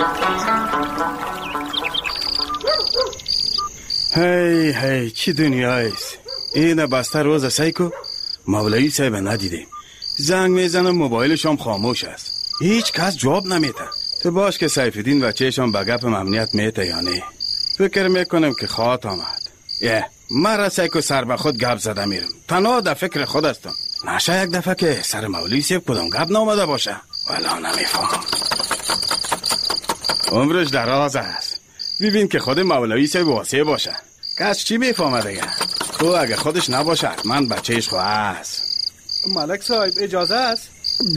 هی چی دنیایست؟ این بسته روز سیکو مولوی صاحب ندیدیم. زنگ میزنم موبایلشم خاموش است، هیچ کس جواب نمیده. تو باش که سیفالدین بچهشم به گپ امنیت میته یا نه؟ فکر میکنم که خواهد آمد. مرا سیکو سر به خود گپ زده میرم، تنها در فکر خود هستم. نشه یک دفعه که سر مولوی صاحب کدام گپ نامده باشه. والا نمیفهم. عمرش دراز است، ببین که خود مولوی صاحب واسه باشه. کس چی میفهمه دیگه؟ تو اگه خودش نباشه من بچهش خو است. ملک صاحب اجازه است؟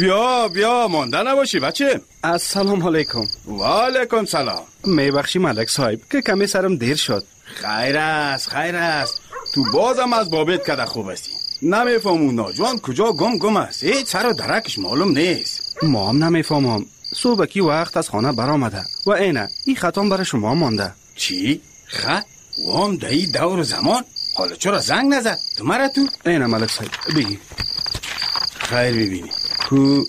بیا مانده نباشی بچه. السلام علیکم. و علیکم سلام. میبخشی ملک صاحب که کمی سرم دیر شد. خیر است. تو بازم از بابت کده خوب هستی. نمیفهمون ناجوان کجا گم است، هیچ سر و درکش معلوم نیست. ما هم نمیفهمم. صبحکی وقت از خانه برآمده و این خطام برای شما مانده. چی؟ خط؟ وام دایی دور زمان؟ حالا چرا زنگ نزد؟ تو مرا تو؟ این ملک صاحب بگی. خیر ببینی کو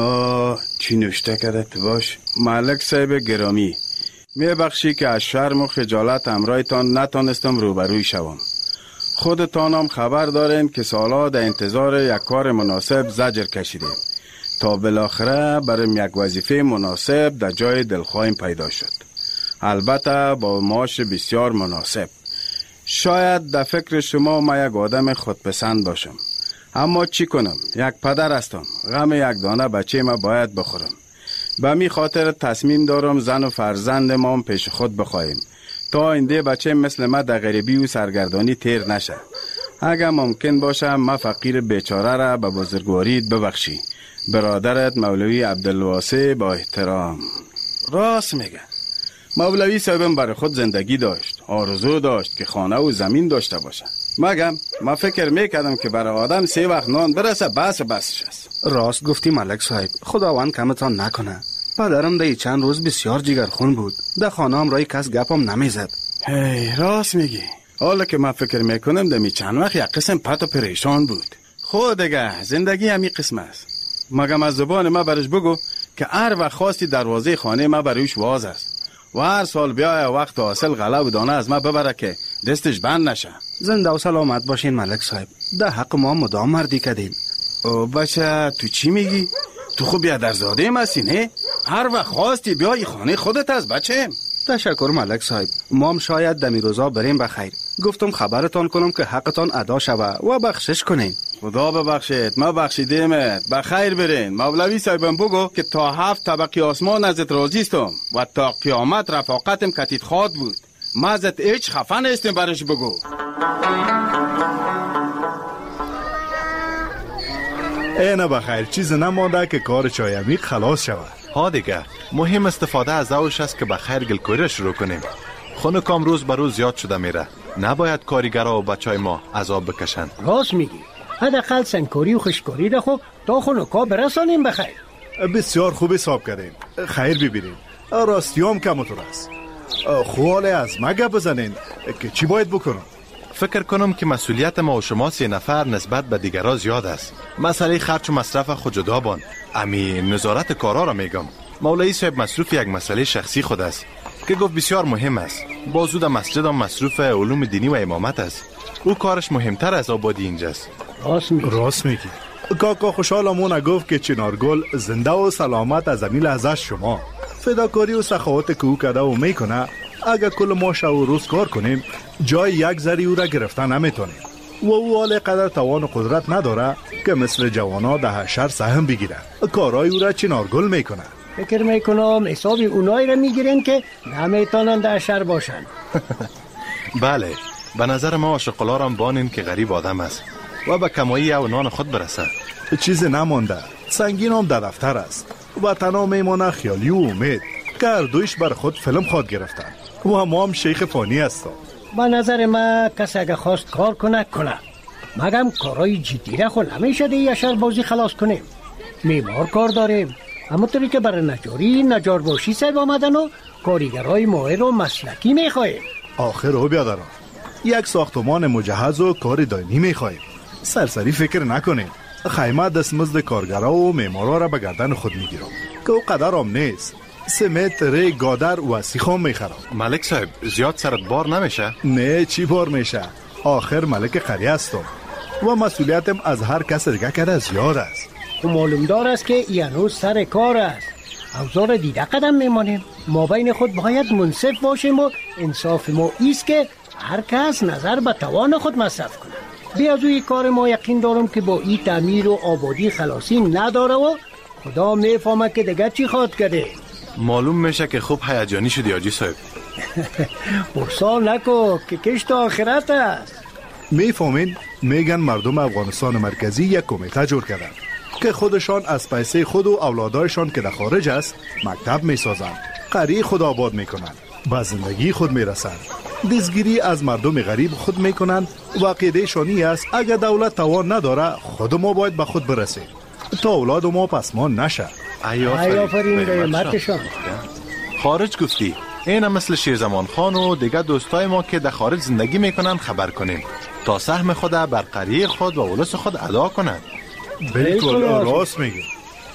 چی نوشته کرده تو باش؟ ملک صاحب گرامی، میبخشی که از شرم و خجالت امرایتان نتانستم روبروی شوم. خودتانم خبر دارین که سالا در انتظار یک کار مناسب زجر کشیده تا بالاخره برای یک وظیفه مناسب در جای دلخواهیم پیدا شد، البته با معاش بسیار مناسب. شاید در فکر شما ما یک آدم خودپسند باشم، اما چی کنم؟ یک پدر هستم، غم یک دانه بچه ما باید بخورم. به می خاطر تصمیم دارم زن و فرزند ما پیش خود بخواهیم تا آینده بچه مثل ما در غریبی و سرگردانی تیر نشه. اگر ممکن باشه ما فقیر بیچاره را به بزرگوارید ببخشی. برادرت مولوی عبدالواسع با احترام. راست میگه. مولوی صاحبم برای خود زندگی داشت، آرزو داشت که خانه و زمین داشته باشه. ما فکر میکردم که برای آدم 3 وقت نان برسه بسش است. راست گفتی ملک صاحب، خداوند کمتان نکنه. پدرم در چند روز بسیار جگرخون بود، در خانه هم رای کس گپم نمیزد. راست میگی. حالا که من فکر میکنم دمی چند وقت یک قسم پت و پریشان بود. خود دیگه زندگی همی قسم است. مگم از زبان ما برش بگو که هر وقت خواستی دروازه خانه ما بروش واز است و هر سال بیای وقت حاصل غله و دانه از ما ببره که دستش بند نشه. زنده و سلامت باشین ملک صاحب، در حق ما مدام مردی کردین. او بچه تو چی میگی؟ تو خوب بیادرزاده مسی نه؟ هر وقت خواستی بیای خانه خودت از بچه. تشکر ملک صاحب، ما هم شاید دمی روزا بریم بخیر. گفتم خبرتان کنم که حقتان ادا شوه و بخشش کنین. خدا ببخشید، ما بخشیدیمت. بخیر برین. مولوی صاحبم بگو که تا 7 طبقه آسمان ازت راضیستم و تا قیامت رفاقتم کتیت خواد بود. ما ازت هیچ خفه نیستیم برش بگو. اینه بخیر، چیز نمانده که کار چای عمیق خلاص شود. ها دیگه مهم استفاده از اوش است که بخیر گلکوری شروع کنیم. خونکام روز به روز زیاد شده میره، نباید کارگرها و بچهای ما عذاب بکشن. راست میگی، حداقل سنگکاری و خشکاری را خو تا خونکا برسانیم بخیر. بسیار خوب حساب کردین. خیر ببینین، راستیام کمتون است. خواله از ما گپ بزنین که چی باید بکنم. فکر کنم که مسئولیت ما و شما 3 نفر نسبت به دیگرها زیاد است. مسئله خرچ و مصرف خود جدا بان. امی نظارت کارا را میگم. مولوی صاحب مصروف یک مسئله شخصی خود است که گفت بسیار مهم است. بازود مسجد هم مصروف علوم دینی و امامت است. او کارش مهمتر از آبادی اینجاست. راست میگی. کاکا خوشحالمون گفت که چنارگل زنده و سلامت از امیل ازش شما. فداکاری و سخاوت که او کده و میکنه، اگر کل ما شب و روز کار کنیم جای یک ذره او را گرفتن نمیتونیم و او حال قدر توان و قدرت نداره که مثل جوانا ده حشر سهم بگیره. کارای او را چنارگل میکنه. فکر میکنم حساب اونایی را میگیرن که نمیتونن در شهر باشن. بله، به نظر ما عاشقلارم بانین که غریب آدم است و به کمایی او نان خود برسه. چیز نمانده، سنگین هم در دفتر است و تنها میمانه خیالی و امید که هر دویش بر خود فیلم خواد گرفتن و ما هم شیخ فانی هستم. به نظر ما کسی اگه خواست کار کنه مگم کارای جدی را خود نمیشه دیگه شهر بازی خلاص کنیم. معمار کار داریم، همونطوری که برای نجاری نجارباشی صاحب آمدن و کارگرای ماهر و مسلکی میخواهیم. آخر رو بیادرم، یک ساختمان مجهز و کار دائمی میخواهیم. سرسری فکر نکنیم. خیمه دستمزد کارگرها و معمارا را به گردن خود میگیرم که او قدر هم نیست. سمت، ری، گادر و سیخام میخرم. ملک صاحب زیاد سرت بار نمیشه؟ نه چی بار میشه؟ آخر ملک قریه هستم و مسئولیتم از هر کس دیگه کرده زیاد است. و معلوم دار است که یعنوز سر کار است. اوضاع دیده قدم میمانیم. ما بین خود باید منصف باشیم و انصاف ما ایست که هر کس نظر به توان خود مصرف کنه. بی از اوی کار ما یقین دارم که با این تعمیر و آبادی خلاصی نداره و خدا میفهمه که دیگه چی خواد کرده. معلوم میشه که خوب هیجانی شدی حاجی صاحب. برسال نکو که کشت آخرت است. میفهمین؟ میگن مردم افغانستان مرکزی یک کمیته جور کردن که خودشان از پیسه خود و اولادایشان که در خارج است مکتب میسازند، قریه خود آباد میکنند، به زندگی خود میرسند، دزگیری از مردم غریب خود میکنند و عقیده شانی است اگر دولت توان نداره خود ما باید به خود برسیم تا اولاد ما پسمان نشه. ای آفرین قیمتشان. خارج گفتی این مثل شیرزمان خان و دیگه دوستای ما که در خارج زندگی میکنن خبر کنیم تا سهم خود بر قریه خود و اولس خود ادا کنند. بالکل راست میگی.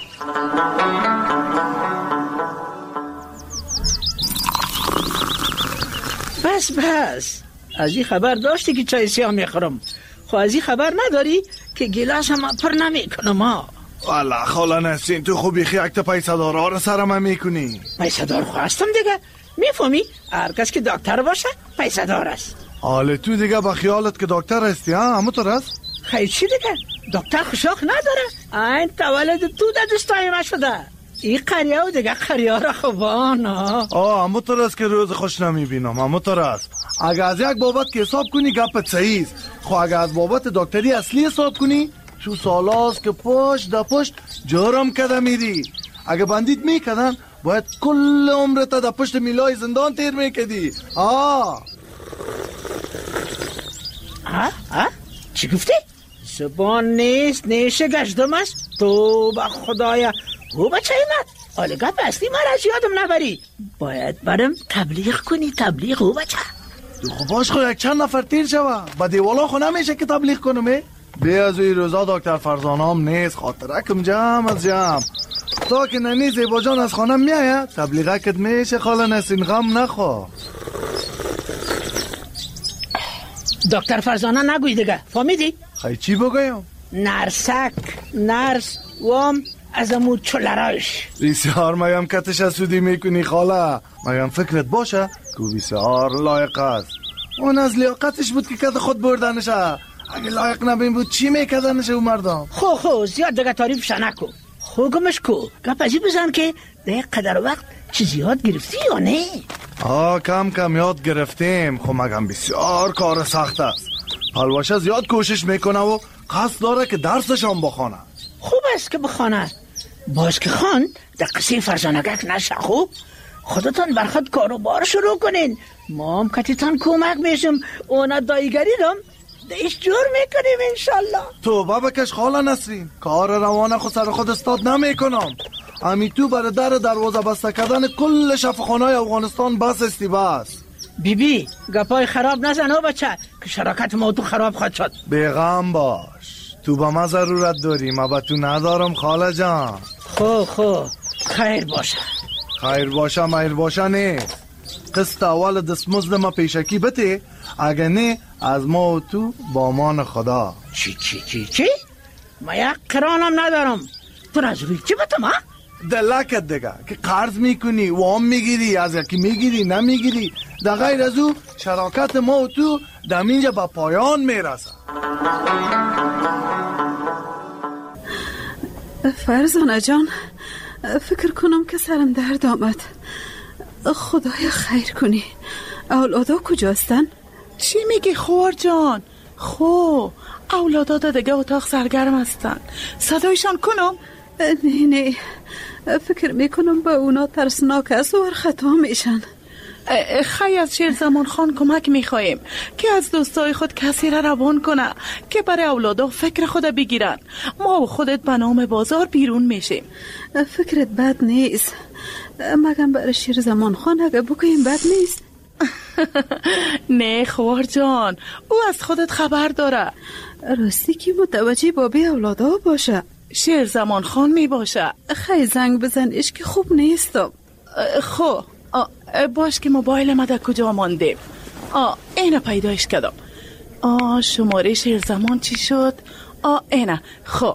بس از این خبر داشتی که چای سیاه میخورم. خب از این خبر نداری که گیلاس هم پر نمیکنم ها. والا خاله نسین تو خوبی خیلی تا پیسه دارا رو سرم میکنی. پیسه دار خواستم دیگه. میفهمی هر کس که دکتر باشه پیسه دار است. حالا تو دیگه با خیالت که دکتر هستی ها؟ همونطور است؟ خیلی چی دیگه؟ دکتر خوشاق نداره. این تولد تو در دستای ما شده. این قریه و دیگه قریه را خوبان ها. همونطور است که روز خوش نمیبینم. همونطور است. اگه از یک بابت که حساب کنی گپت صحیح است. خب اگه از بابت دکتری اصلی حساب کنی تو سالاست که پشت دا پشت جرم کده میری. اگه بندیت میکدن باید کل عمرت دا پشت میلای زندان تیر میکدی. چی گفتی؟ زبان نیست نیشه گشتم است. تو با خدایا او بچه ایمد حالا گپ اصلی من از یادم نبری. باید برم تبلیغ کنی. تبلیغ او بچه تو خب باش خود یک چند نفر تیر شوه با دیوالا خو نمیشه که تبلیغ کنم. بی از این روزا دکتر فرزانه هم نیست. خاطرکم جمع از جمع تا که ننی زیبا جان از خانم میاید تبلیغه کت میشه. خاله نسین غم نخوا. دکتر فرزانه نگوی دیگه فهمیدی؟ خیلی چی بگویم؟ نرسک نرس وام از امود چلراش. بسیار میم کتش اسودی میکنی خاله. میم فکرت باشه که بسیار لایق است. اون از لیاقتش بود که کت خود بردنشه. اگه لایق نبین بود چی میکدنشه او مردم؟ خو زیاد دیگه تعریفش نکو. خوگمش کو گپ ازی بزن که دیگه قدر وقت چیزی یاد گرفتی یا نه؟ کم یاد گرفتیم. خب مگم بسیار کار سخت است. پلوشه زیاد کوشش میکنه و قصد داره که درسشان بخونه. خوب است که بخونه. باز که خان در قصه فرزانگک نشه. خوب خودتان برخود کاروبار شروع کنین. ما هم کتیتان کمک میشم. اونا دایگری رم دیش جور میکنیم انشالله. تو بکش خاله نسرین. کار روانه خود سر خود استاد نمیکنم. امی تو برای دروازه بسته کردن کل شفاخانه‌های افغانستان بس استی بس. بی گپای خراب نزن ها بچه که شراکت ما تو خراب خواهد شد. بیغم باش. تو با ما ضرورت داری. ما با تو ندارم خاله جان. خو خیر باشه. خیر باشه میر باشه نیست. قسط اول دستمزد ما پیشکی بده. اگه نه از ما و تو با امان خدا. چی؟ ما یک قرانم ندارم. تو رازوی چی بتم ها؟ دلکت دیگه که قرض میکنی وام میگیری از یکی میگیری نمیگیری. در غیر از او شراکت ما و تو دمینجا با پایان میرسه. فرزانه جان فکر کنم که سرم درد آمد. خدایا خیر کنی. اولادا کجاستن؟ چی میگی خوار جان؟ اولادا دیگه اتاق سرگرم هستن. صدایشان کنم؟ نه فکر میکنم با اونا ترسناک است و خطا میشن. خیلی از شیرزمان خان کمک میخوایم که از دوستای خود کسی را روان کنه که برای اولادا فکر خود بگیرن. ما و خودت به نام بازار بیرون میشیم. فکرت بد نیست. مگم برای شیرزمان خان اگه بگویم بد نیست. نه خوار جان او از خودت خبر داره. راستی که متوجه بابی اولادا باشه. شیرزمان خان می باشه. خیلی زنگ بزنیش که خوب نیستم. خب باش که موبایل ما در کجا مانده؟ اینه پیدایش کردم. شماره شیرزمان چی شد؟ اینه. خب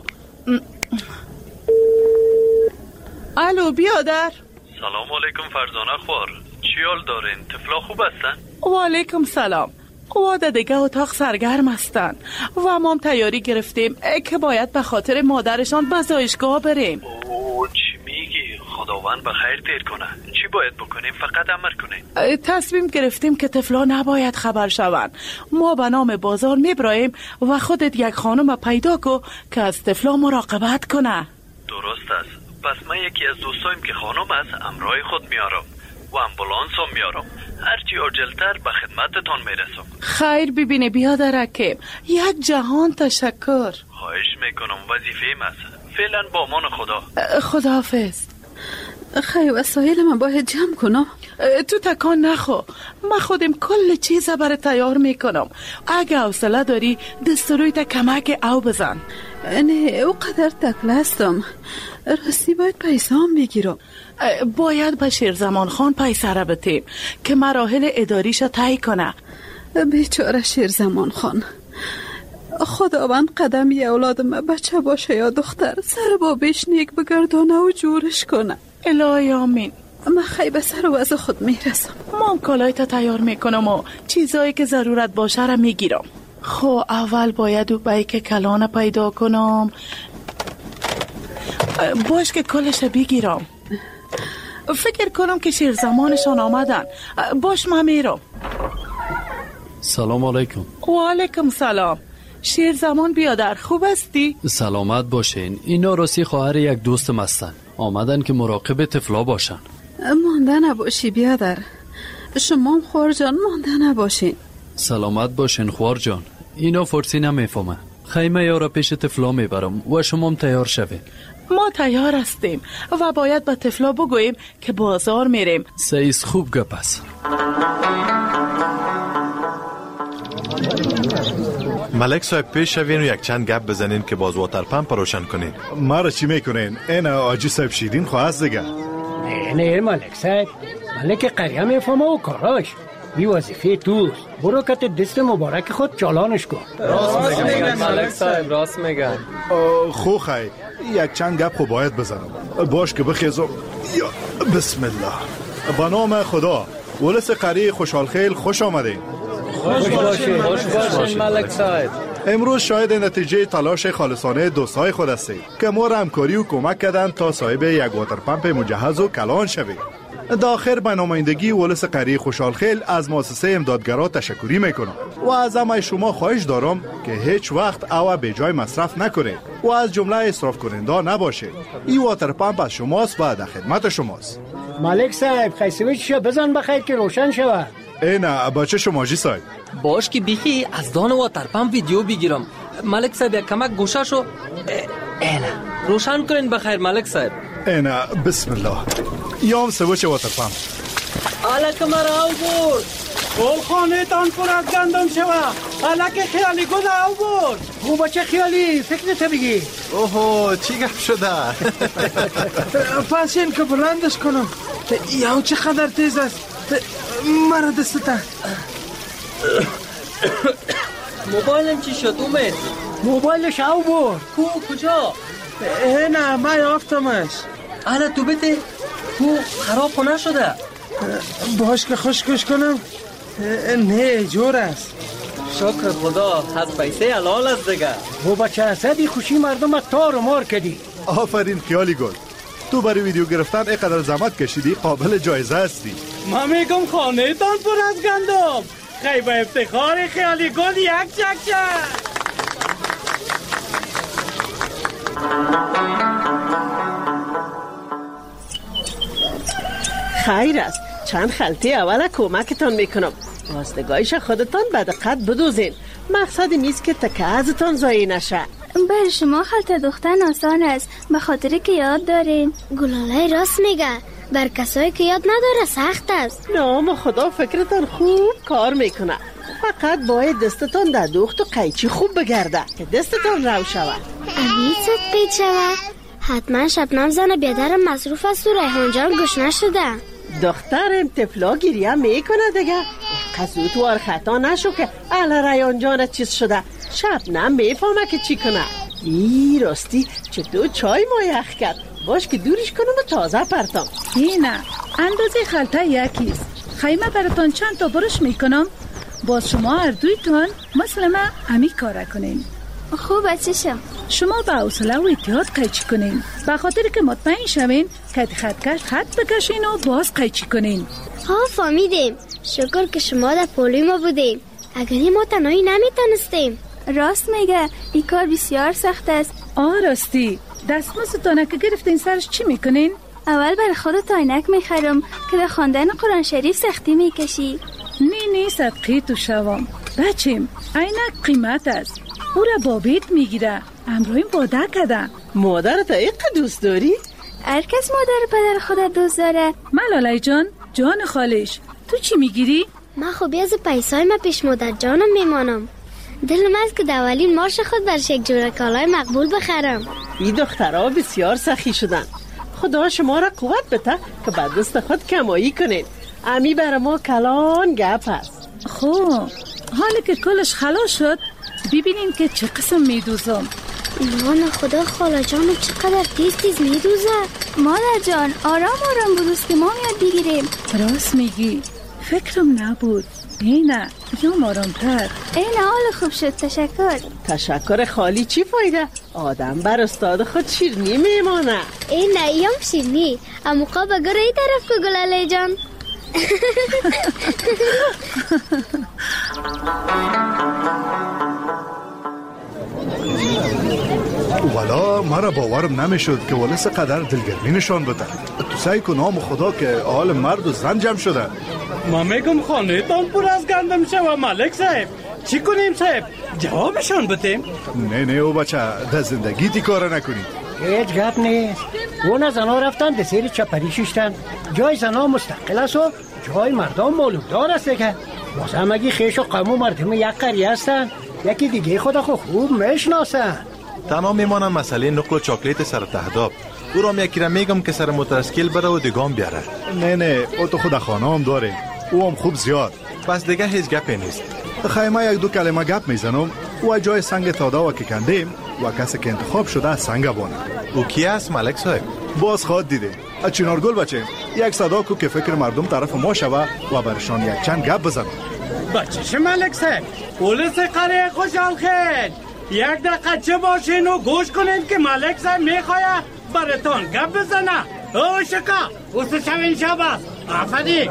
الو بیادر. سلام علیکم فرزانه خوار، چی حال دارین؟ طفلا خوب هستن؟ و علیکم سلام. واده دیگه اتاق سرگرم هستن و ما هم تیاری گرفتیم که باید به خاطر مادرشان به زایشگاه بریم. چی میگی؟ خداوند به خیر تیر کنه. چی باید بکنیم؟ فقط امر کنیم. تصمیم گرفتیم که طفلا نباید خبر شوند. ما به نام بازار میبراییم و خودت یک خانم پیدا کو که از طفلا مراقبت کنه. درست است. پس من یکی از دوستایم که خانم است امرای خود میارم و امبولانس هم میارم. هرچی عجلتر به خدمتتان میرسم. خیر ببینه بیادر حکیم، یک جهان تشکر. خواهش میکنم، وظیفه‌ام است. فعلا با امان خدا. خداحافظ. خیلی وسایل من باید جمع کنم. تو تکان نخو، من خودم کل چیز برای تیار میکنم. اگه حوصله داری دستروی تا کمک او بزن. نه او قدر تکله هستم، راستی باید پیسام بگیرم. باید به شیرزمان خان پیسه را بتیم که مراحل اداریش طی کنه. بیچاره شیرزمان خان، خداوند قدم یه اولادم بچه باشه یا دختر سر بابش نیک بگردانه و جورش کنه. الهی آمین. من خیلی به سر و از خود میرسم. من کالای تا تیار میکنم و چیزایی که ضرورت باشه را میگیرم. خب اول باید او بیک کلانه پیدا کنم. باش که کلش بگیرم. فکر کنم که شیرزمانشان آمدن. باش من میرم. سلام علیکم. و علیکم سلام. شیرزمان بیادر خوب هستی؟ سلامت باشین. اینا راستی خواهر یک دوستم هستن، آمدن که مراقب طفلا باشن. مانده نباشی بیادر. شما خوار جان مانده نباشین. سلامت باشین خوار جان. اینا فرسی نمیفهمه. خیمه یا را پیش طفلا میبرم و شما هم تیار شوید. ما تیار هستیم و باید به طفلا بگوییم که بازار میریم. سیز خوب گپ است. ملک صاحب پیش شوین و یک چند گپ بزنین که باز واتر پمپ روشن کنین. ما را چی میکنین؟ این آجی صاحب شیرین خواهد دیگه. نه ملک صاحب، ملک قریه میفهمه و کاراش بی وظیفه توست. برو کت دست مبارک خود چالانش کن. راست میگن ملک صاحب، راست میگن. خو خی یک چند گپ خو باید بزنم. باش که بخیزم. یا بسم الله. با نام خدا. ولس قریه خوشحال خیل خوش آمدین. خوش باشین ملک صاحب. امروز شاید نتیجه تلاش خالصانه دوستای خود هستید که ما را همکاری و کمک کردن تا صاحب یک واتر پمپ مجهز و کلان شوید. داخل به نمایندگی ولس قریه خوشحال خیل از مؤسسه امدادگرا تشکری میکنم و از همه شما خواهش دارم که هیچ وقت او به جای مصرف نکنید و از جمله اسراف کننده نباشید. این واتر پمپ از شماست و در خدمت شماست. ملک صاحب خیسویچشو بزن بخیر که روشن شود. نه بچه شما جی صاحب. باش که بیخی از دان واتر پمپ ویدیو بگیرم. ملک صاحب یک کمک گوشه شو. اینا روشن کنین بخیر ملک صاحب. اینا بسم الله. یام سوچه واتر پمپ. الک مرا او برد. گل خانه تان پر از گندم شود. الک خیالی گل او برد. خوب بچه خیالی فکرت بگی. اوهو چی گپ شده؟ پس این که بلندش کنم. یا چقدر تیز است. مرا دستتا. موبایلم چی شد اومد؟ موبایلش او برد. کجا؟ نه من یافتمش. انا تو بده خراب کنه شده. باش که خشکش کنم. نه جور است. شکر خدا از پیسه حلال است دیگه. و بچه اسدی خوشی مردم تار و مار کردی. آفرین خیالی گل. تو برای ویدیو گرفتن اینقدر زحمت کشیدی، قابل جایزه هستی. من میگم خانه تان پر از گندم. خیلی با افتخار خیالی گل یک چک. خیر است، چند خلطه اول کمکتان میکنم. راستگاهیش خودتان به دقت بدوزین. مقصد نیست که تکه ازتان ضایع نشه. بر شما خلطه دوختن آسان است، به خاطر که یاد دارین. گلاله راست میگه، بر کسایی که یاد نداره سخت است. نام خدا فکرتان خوب کار میکنه. فقط باید دستتان در دوخت و قیچی خوب بگرده که دستتان رو شود. امیت پیچ شود. حتما شبنم زن بیادرم مصروف است و ریحان جان گوش نشده. دخترم تفلا گریه میکنه دیگه. قصوت وار خطا نشو که اهل ریحان جان چیز شده. شبنم میفهمه که چی کنه. ای راستی چطور چای ما یخ کرد. باش که دورش کنم و تازه پرتم. نه اندازه خلطه یکیست. خیمه براتون چند تا برش میکنم. باز شما هر دویتون مثل من همی کاره کنین. خوب چشم. شما با حوصله و احتیاط قیچی کنین، به خاطر که مطمئن شوین که خطکش خط بکشین و باز قیچی کنین. ها فهمیدیم. شکر که شما در پولی ما بودین. اگری ما تنهایی نمیتونستیم. راست میگه این کار بسیار سخت است. راستی دستمزدتانه که گرفتین سرش چی میکنین؟ اول برای خودت عینک میخرم که در خواندن قرآن شریف سختی میکشی. نه صدقی تو شوام بچیم، عینک قیمت است، او را بابیت میگیره. امروین باده کده. مادر تا ایقه دوست داری؟ هر کس مادر پدر خودت دوست داره. ملاله جان خالیش تو چی میگیری؟ من خوبی از پیسای ما پیش مادر جانم میمانم. دلم است که دولین مارش خود برش یک جوره کالای مقبول بخرم. این دخترها بسیار سخی شدن. خدا شما را قوت بده که بعد دست خود کمایی کنین. امی بر ما کلان گپ هست. حالی که کلش خلاص شد ببینین که چه قسم میدوزم. ایمان خدا خاله جانم چقدر تیز میدوزه. مادر جان آرام بودوز که ما میاد بگیریم. راست میگی، فکرم نبود. نه بیام آرامتر. حال خوب شد. تشکر خالی چی فایده؟ آدم بر استاد خود شیرنی میمانه. نه ایم شیرنی اموقا بگره ای طرف که گلاله جان. والا مرا باورم نمیشد که ولس قدر دلگرمی نشان بده. تو سعی کن نام خدا که حال مرد و زن جمع شده. ما میگم خانه تان پر از گندم شوه ملک صاحب. چی کنیم صاحب؟ جوابشان بتیم؟ نه او بچه در زندگی تی کار نکنید. هیچ گپ نیست. اون زنها رفتن ده سیر چپری ششتن. جای زنها مستقل است و جای مردم مولوددار است که باز همگی خیش و قم و مردم یک قریه هستن. یکی دیگه خدا خوب میشناسن. تنها میمانم مسئله نقل و چاکلیت سر تهداب. او را یکی را میگم که سر موترسکیل بره و دیگام بیاره. نه او تو خود خانه هم داره. او هم خوب زیاد. پس دیگه هیچ گپی نیست. خیمه یک دو کلمه گپ میزنم و جای سنگ تادا و که کندیم و کسی که انتخاب شده از سنگ بانه. او کی است ملک صاحب؟ باز خواد دیده. چنارگل بچه یک صدا کو که فکر مردم طرف ما شوه و برشان یک چند گپ بزنم. بچه ملک صاحب پولیس قریه خوشحال خیر. یک دقیقه چه باشین و گوش کنین که ملک صاحب میخواه براتون گپ بزنه. او شکا اوست شوین شباز آفدی.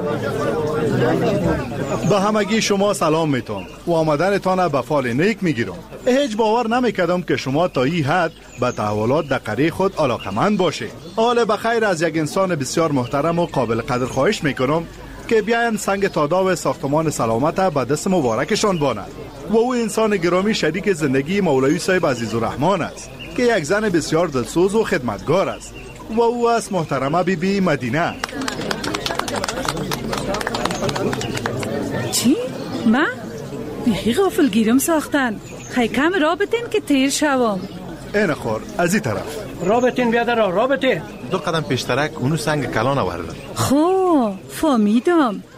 به همگی شما سلام میتونم و آمدنتان به فال نیک میگیرم. هیچ باور نمیکردم که شما تا این حد به تحولات در قریه خود علاقمند باشه. حال بخیر از یک انسان بسیار محترم و قابل قدر خواهش میکنم که بیاین سنگ تادا و ساختمان سلامت به دست مبارکشان باند. و او انسان گرامی شریک زندگی مولوی صاحب عزیزالرحمن است که یک زن بسیار دلسوز و خدمتگار است و او است محترمه بیبی مدینه. چی؟ من؟ بیخی غافل گیرم ساختن. خیلی کم رابطین که تیر شوام. این خور از این طرف رابطین بیادر رابطین. دو قدم پیشترک اونو سنگ کلان آورده. فهمیدم.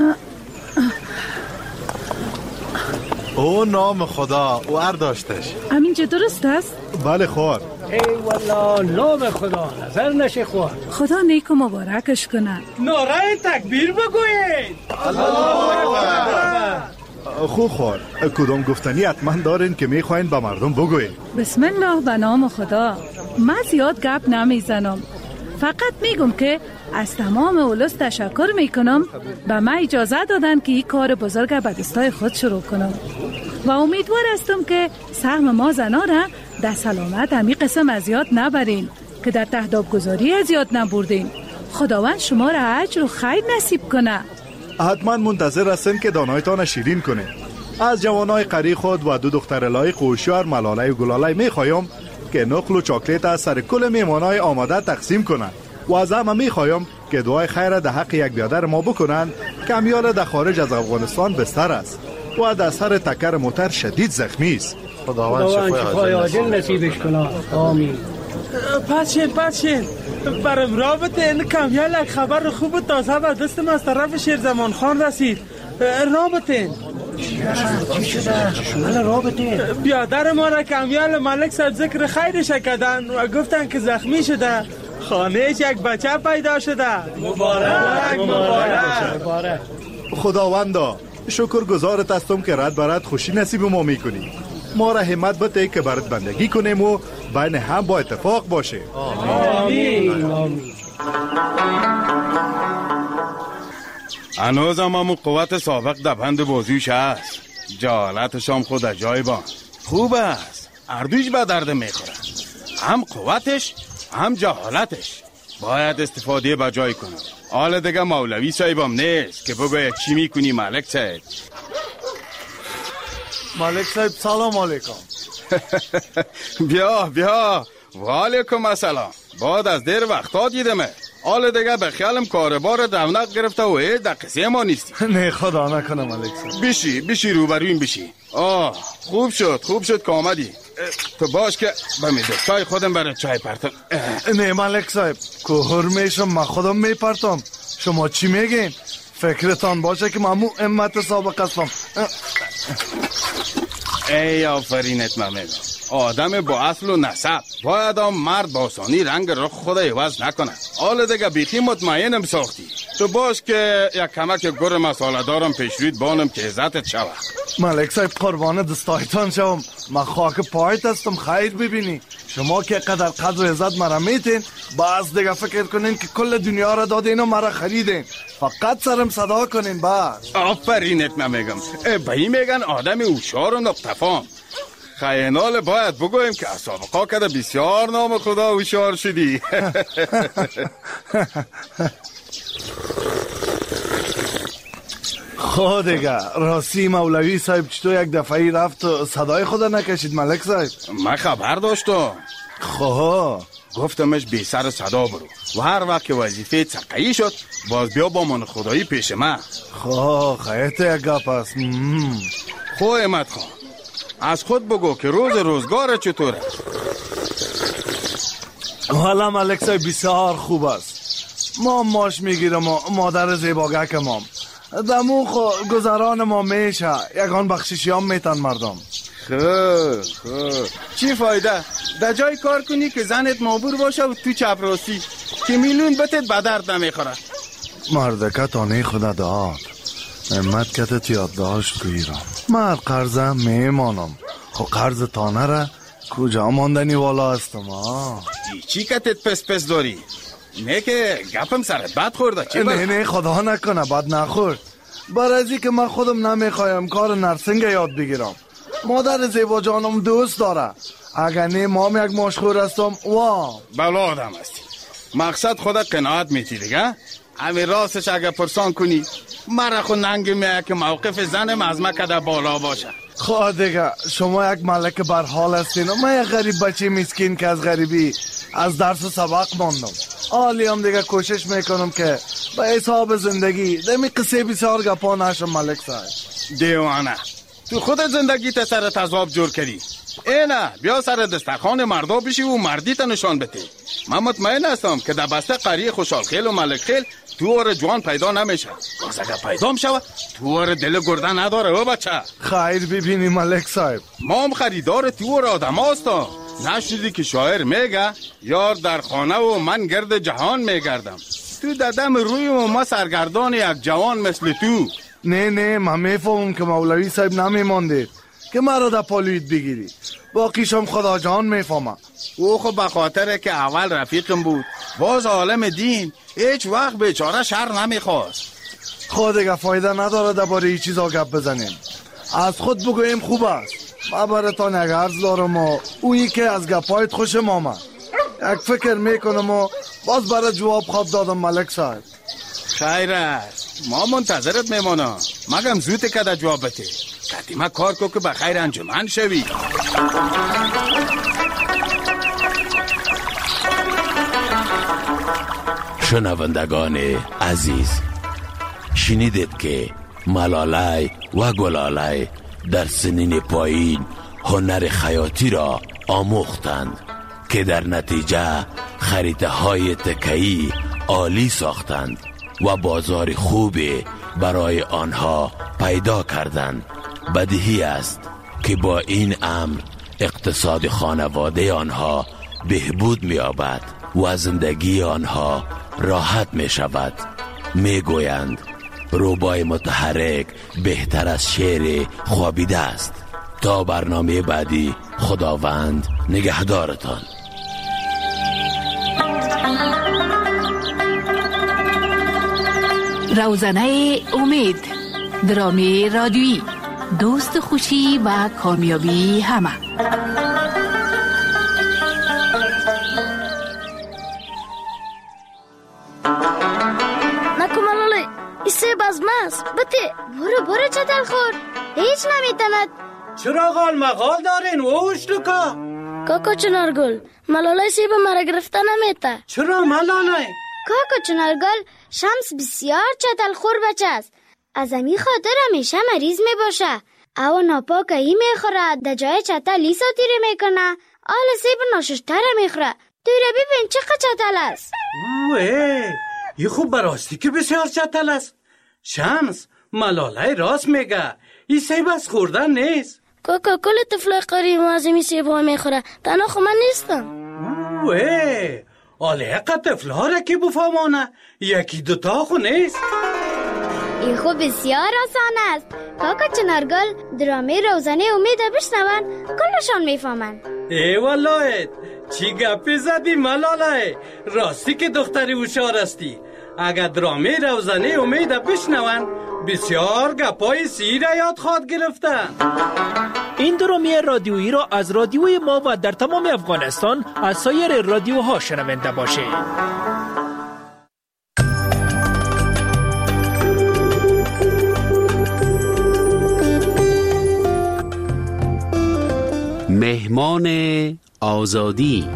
او نام خدا او داشتش. همینجا درست است؟ بله خوار. ای والله نام خدا نظر نشه خوار. خدا نیک و مبارکش کنه. نعره تکبیر بگوید. الله اکبر. خوب خوار کدام گفتنی حتما دارین که میخواین به مردم بگوین؟ بسم الله به نام خدا. من زیاد گپ نمیزنم، فقط میگم که از تمام اولس تشکر میکنم به من اجازه دادن که این کار بزرگ به دستای خود شروع کنم و امیدوار هستم که سهم ما زنا را در سلامت همی قسم ازیاد نبرین که در تهداب گذاری ازیاد نبردین. خداوند شما را اجر و خیر نصیب کنه. حتما منتظر هستم که دانایتان شیرین کنه. از جوانای قری خود و دو دختر لایق و هوشیار ملاله و گلاله میخوایم که نقل و چاکلیت از سر کل میمانای آماده تقسیم کنند و از همه میخوایم که دعای خیر در حق یک بیادر ما بکنن که امیال در خارج از افغانستان بستر است و در سر تکر موتر شدید زخمی است. خداوند شفای عاجل نصیبش کنه. آمین. پچین برم رابطه این کمیال یک خبر خوب و تازه به دستم از طرف شیرزمان خان رسید. رابطه بیادر ما را کمیال ملک صاحب ذکر خیرش کردن و گفتن که زخمی شده، خانهش یک بچه پیدا شده. مبارک. خداوندا شکرگزارت هستم که رد برد خوشی نصیب ما میکنی. ما را همت بده که برات بندگی کنیم و بین هم با اتفاق باشه. آمین. هنوز هم همون قوت سابق در بند بازیش هست. جهالتش هم خود جای با خوب است. اردوش به درد میخوره، هم قوتش هم جهالتش. باید استفاده به جای کنم. حالا دیگه مولوی صاحبم نیست که بگوید چی میکنی ملک صاحب. ملک صاحب سلام علیکم. بیا و علیکم السلام. بعد از دیر وقتا دیدمه. حالا دیگه به خیالم کاربار دونق گرفته و در قصه ما نیستی. نه خدا نکنه ملک صاحب. بشی روبرویم بشی. خوب شد که آمدی. تو باش که به میدستای خودم برای چای پرتم. نه ملک صاحب کوهر میشم، من خودم میپرتم. شما چی میگین؟ فکرتان باشه که ممو امت سابق هستم. ای آفرینت ممنون. آدم با اصل و نسب باید مرد با آسانی رنگ رخ خود عوض نکنه. حالا دیگه بیخی مطمئنم ساختی. تو باش که یک کمک گر مساله دارم پیشرویت بانم که عزتت شوه. ملک صاحب قربان دستایتان شوم. من خاک پایت هستم. خیر ببینی شما که قدر قدر و عزت مرا میتین، باز دیگه فکر کنین که کل دنیا را دادین و مرا خریدین. فقط سرم صدا کنین باز. آفرینت نمیگم. بایی میگن آدم هوشیار و نقطفام. خیانال باید بگویم که از سابقا کده بسیار نام خدا هوشیار شدی. خود دیگه راستی مولوی صاحب چطور یک دفعی رفت و صدای خدا نکشید ملک صاحب؟ من خبر داشتم. گفتمش بی سر صدا برو و هر وقت که وظیفه تقیی شد باز بیا با من خدایی پیش من. خیلی یک گپ است. احمد خان از خود بگو که روزگار چطوره؟ حالا ملک صاحب بسیار خوب است. ما ماش میگیرم و مادر زیباگک مام دمو خو گذران ما میشه. یکان بخششی هم میتن مردم. خوب چی فایده؟ در جای کار کنی که زنت مابور باشه و تو چپراسی که میلیون بتت به درد نمیخوره. مردکه تانه خدا داد امت کتت یاد داشت گویرم. من قرضم میمانم. قرض تانه را کجا ماندنی والا هستم. چی کتت پس داری؟ نه که گپم سرت بد خورده. نه خدا نکنه بد نخورد. برازی که من خودم نمیخوایم کار نرسنگ یاد بگیرم. مادر زیبا جانم دوست داره. اگر نه مام یک مشغول هستم بلا آدم هستی. مقصد خدا قناعت میتی دیگه. همین راستش اگر پرسان کنی مرا خود ننگ میه که موقف زنم از من کده بالا باشه. خواهد دیگه شما یک ملک برحال هستین و من یک غریب بچه مسکین که از غریبی از درس و سبق ماندم. حالی هم دیگه کوشش میکنم که به حساب زندگی دمی قصه بسیار گپا نشم ملک صاحب. دیوانه تو خود زندگی تا سر تضاب جور کردی. اینه بیا سر دسترخوان مردا بشی و مردی تا نشان بده. من مطمئن هستم که در بسته قریه خوشحال خیل و ملک خیل تو اور جوان پیدا نمیشه. باز اگر پیدا میشه تو اور دل گرده نداره. او بچه خیر ببینی ملک صاحب ما هم خریدار تو اور آدم هستم. نشنیدی که شاعر میگه یار در خانه و من گرد جهان میگردم. تو ددم روی و ما سرگردان یک جوان مثل تو. نه من میفهمم که مولوی صاحب نمیماندید که مرا در پالوید بگیری. باقیشم خدا جان میفهمم. او خب به خاطره که اول رفیقم بود باز عالم دین هیچ وقت بیچاره شر نمیخواست. خود دیگه فایده نداره درباره این چیزا گپ بزنیم. از خود بگویم خوب است. من براتان یک عرض دارم و اویی که از گپایت خوشم آمد. یک فکر میکنم و باز برای جواب خواب دادم ملک صاحب. خیر است ما منتظرت میمانم. مگم زود که در جواب بده. قدیمه کار کو که بخیر انجمن شوی. شنوندگان عزیز شنیدید که ملالای و گلالای در سنین پایین هنر خیاطی را آموختند. که در نتیجه خریطه های تکه‌ای عالی ساختند و بازار خوبی برای آنها پیدا کردند. بدیهی است که با این امر اقتصاد خانواده آنها بهبود می‌یابد و زندگی آنها راحت می‌شود. می‌گویند روبای متحرک بهتر از شعر خوابیده است. تا برنامه بعدی، خداوند نگهدارتان. روزنه امید، درامی رادیویی، دوست خوشی و کامیابی همه. نکو ملاله، این سیب از ماست. بته برو چتل خور، هیچ نمیتند. چرا غال مغال دارین اوش لکا؟ کاکا چنارگل، ملاله سیب مرا گرفته نمیته. چرا ملاله؟ کاکا چنارگل، شمس بسیار چتل خور بچه است. از امی خاطر همیشه مریض می باشه. او ناپاک ای می خوره، در جای چتل ای ساتیره می کنه. آل سیب ناششتر می خوره. توی ببین چقدر چتل است. اوه، این خوب براستی که بسیار چتل است. شمس، ملاله راست میگه. این سیب از خوردن نیست. کاکا کل طفلای قریب از این سیب ها می خوره. تنها خو من نیستم. اوه، آله طفل ها را که بفهمانه. یکی دوتا خو نیست. این خوب بسیار آسان است. کاکا چنارگل، درامه روزانه امید بشنون کلشان میفهمن. ای والله، چی گپی زدی ملاله؟ راستی که دختری هوشیار استی. اگر درامه روزانه امید بشنون بسیار گپای سیر یاد خواد گرفتن. این درامه رادیویی را از رادیوی ما و در تمام افغانستان از سایر رادیوها شنونده باشید. مهمان آزادی.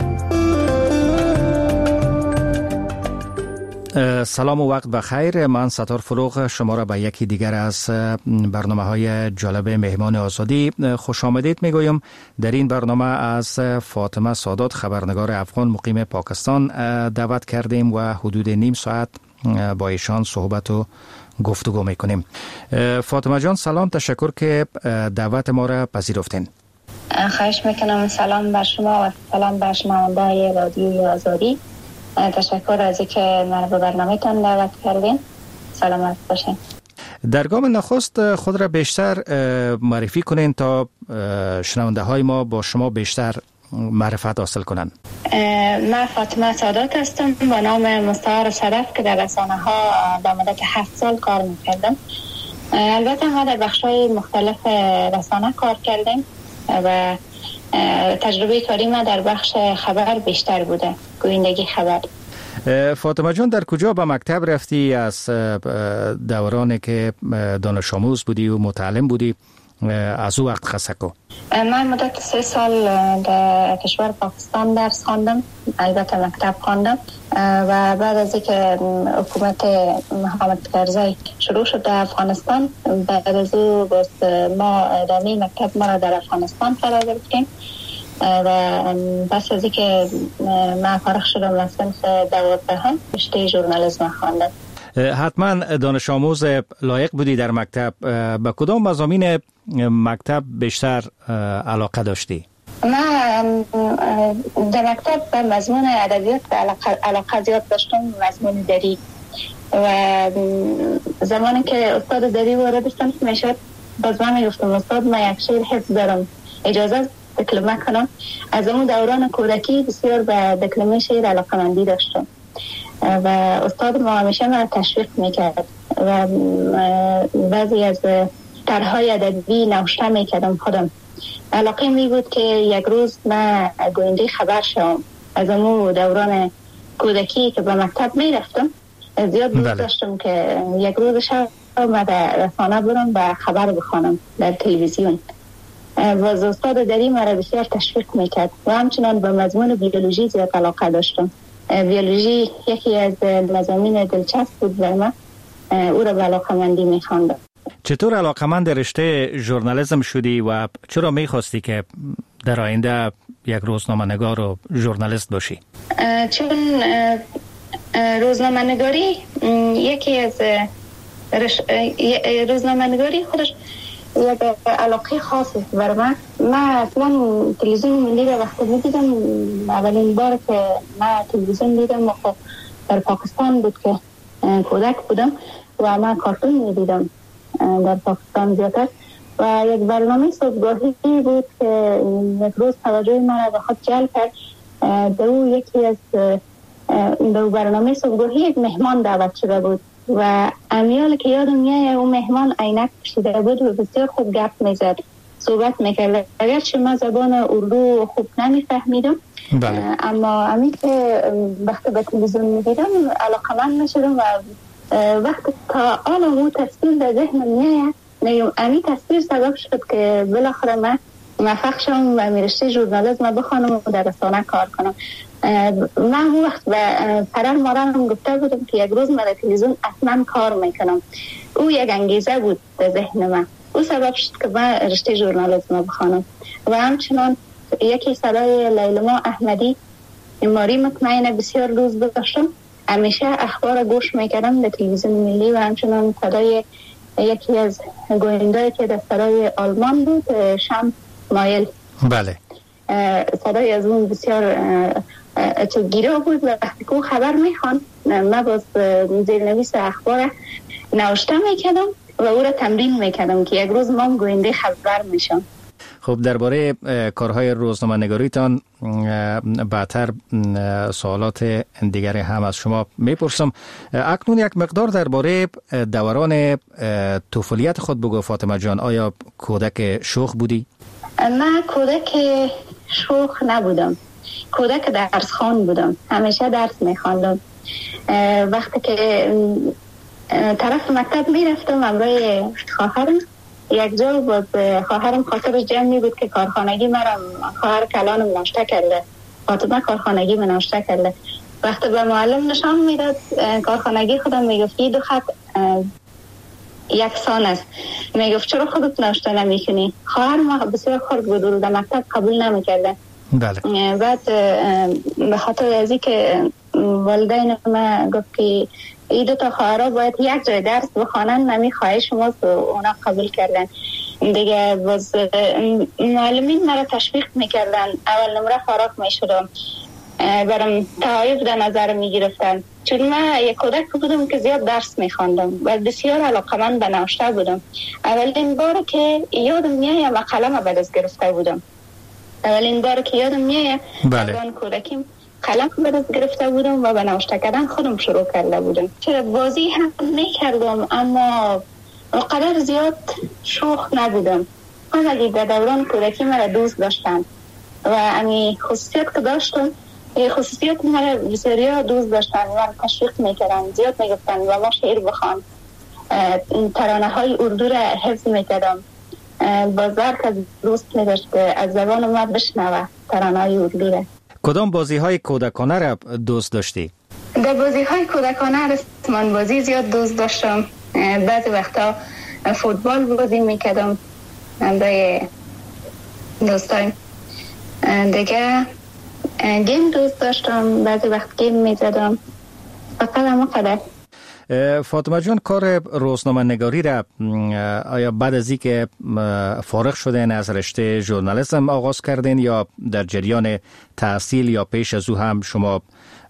سلام و وقت بخیر. من ستار فروغ شما را به یکی دیگر از برنامه‌های جالب مهمان آزادی خوش آمدید میگویم. در این برنامه از فاطمه سادات، خبرنگار افغان مقیم پاکستان دعوت کردیم و حدود نیم ساعت با ایشان صحبت و گفتگو میکنیم. فاطمه جان سلام، تشکر که دعوت ما را پذیرفتین. خواهش میکنم. سلام بر شما و سلام بر شنونده‌های رادیوی آزادی. تشکر از اینکه من به برنامه‌تان دعوت کردین. سلامت باشین. در گام نخست خود را بیشتر معرفی کنین تا شنونده های ما با شما بیشتر معرفت حاصل کنن. من فاطمه سادات هستم با نام مستعار صدف که در رسانه ها در مدت 7 سال کار میکردم. البته ما در بخش‌های مختلف رسانه کار کردیم و تجربه کاری ما در بخش خبر بیشتر بوده، گویندگی خبر. فاطمه جان در کجا به مکتب رفتی؟ از دورانی که دانش آموز بودی و متعلم بودی از او وقت خسکو؟ من مدت 3 سال در کشور پاکستان درس خواندم، البته مکتب خواندم و بعد از اینکه حکومت محمد کرزی شروع شد در افغانستان، بعد از او ما ادامه مکتب ما را در افغانستان قرار گرفتیم و پس از اینکه من فارغ شدم از صنف 12 رشته ژورنالیسم خواندم. حتما دانش آموز لایق بودی در مکتب. به کدام مضامین مکتب بیشتر علاقه داشتی؟ من در مکتب به مضمون ادبیات علاقه زیاد داشتم، مضمون دری. و زمانی که استاد دری وارد شدم میشد باز من میگفتم استاد من یک شعر حفظ دارم، اجازه دکلمه کنم. از اون دوران کودکی بسیار به دکلمه شعر علاقه‌مندی داشتم و استاد ما همیشه من تشویق میکرد و بعضی از طرح‌های ادبی نوشته میکردم خودم. علاقه می بود که یک روز من گوینده خبر شوم. از اون دوران کودکی که به مکتب میرفتم زیاد دوست داشتم که یک روز شب من در رسانه برم و خبر بخوانم در تلویزیون. و استاد دری مرا بسیار تشویق میکرد و همچنان به مضمون بیولوژی زیاد علاقه داشتم. بیولوژی یکی از مضامین دلچسب بود و من او را به علاقه‌مندی میخواندم. چطور علاقه‌مند رشته ژورنالیسم شدی و چرا میخواستی که در آینده یک روزنامه‌نگار و ژورنالیست باشی؟ چون روزنامه‌نگاری یکی از روزنامه‌نگاری خودش یک علاقه خاصی برای من اصلا تلویزیون ملی رو وقتی می‌دیدم، اولین بار که من تلویزیون دیدم خب در پاکستان بود که کودک بودم و من کارتون می‌دیدم در پاکستان زیادتر و یک برنامه صبحگاهی بود که یک روز توجه من را به خود جلب کرد. در او یکی از در برنامه صبحگاهی یک مهمان دعوت شده بود و امیال که یادم میاد اون مهمان عینک پوشیده بود و بسیار خوب گپ میزد، صحبت میکرد. اگرچه من زبان اردو خوب نمیفهمیدم اما امی که وقتی به تلویزیون میدیدم علاقمند میشدم و وقتی تا آن اون تصویر در ذهنم میاد امی تصویر سبب شد که بالاخره من موفق شدم و رشته ژورنالیسم بخوانم و در رسانه کار کنم. من اون وقت به پدر مادرم گفته بودم که یک روز من در تلویزیون حتما کار میکنم. او یک انگیزه بود در ذهن من، او سبب شد که من رشته ژورنالیسم بخوانم و همچنان یکی صدای لیلما احمدی ماری مطمئنه بسیار دوست داشتم، همیشه اخبار گوش میکردم در تلویزیون ملی و همچنان صدای یکی از گوینده‌ای که در صدای آلمان بود شمس مایل. بله صدای از اون بسیار چگیره بود و وقتی که خبر میخوان من باز زیرنویس اخبار نوشته میکردم و او را تمرین میکردم که یک روز ما گوینده خبر میشم. خب درباره کارهای روزنامه‌نگاریتان بعدتر سوالات دیگر هم از شما میپرسم. اکنون یک مقدار درباره دوران طفولیت خود بگو فاطمه جان. آیا کودک شوخ بودی؟ من کودک شوخ نبودم، کودک درس خوان بودم، همیشه درس میخواندم. وقتی که طرف مکتب میرفتم همراه خواهرم، یک جا بود خواهرم خاطرش جمعی بود که کارخانگی مرم خواهر کلانم ناشته کرده، فاطمه کارخانگی من ناشته کرده. وقتی به معلم نشان میداد کارخانگی خودم میگفت این دو خط یکسان است، میگفت چرا خودت ناشته نمیکنی؟ خواهر ما بسیار خرد بود و در مکتب قبول نمیکرده. بله. بعد به خاطر ازی که والدین ما گفت که این دو تا خواهرها باید یک جای درس بخوانن، نمی خواهش ماست و اونا قبول کردن دیگه. باز معلمین مرا تشویق میکردن، اول نمره فراغ میشدم، برام تعایب در نظر میگرفتن چون من یک کودک بودم که زیاد درس میخواندم و بسیار علاقمند به نوشته بودم. اولین بار که یادم میاد من قلم به دست گرفته بودم، اولین بار که یادم میاد من کودکیم قلم به دست گرفته بودم و به نوشته کردن خودم شروع کرده بودم. چرا بازی هم میکردم اما قدر زیاد شوخ نبودم. همه در دوران کودکی مرا دوست داشتن و امی خصوصیت که داشتم، خصوصیت مرا بسیار دوست داشتن و تشویق میکردن، زیاد میگفتن و ما شعر بخوان، ترانه های اردو را حفظ میکردم. بازار که دوست میداشت که از زبان ما بشنوه ترانه های اردو را. کدام بازی های کودکانه را دوست داشتی؟ در بازی های کودکانه رسمان بازی زیاد دوست داشتم. بعضی وقتا فوتبال بازی میکردم با دوستایم. دیگه گیم دوست داشتم، بعضی وقت گیم میزدم. فقط همه قدر. فاطمه جان کار روزنامه نگاری را آیا بعد از اینکه فارغ شدین از رشته ژورنالیسم آغاز کردین یا در جریان تحصیل یا پیش از او هم شما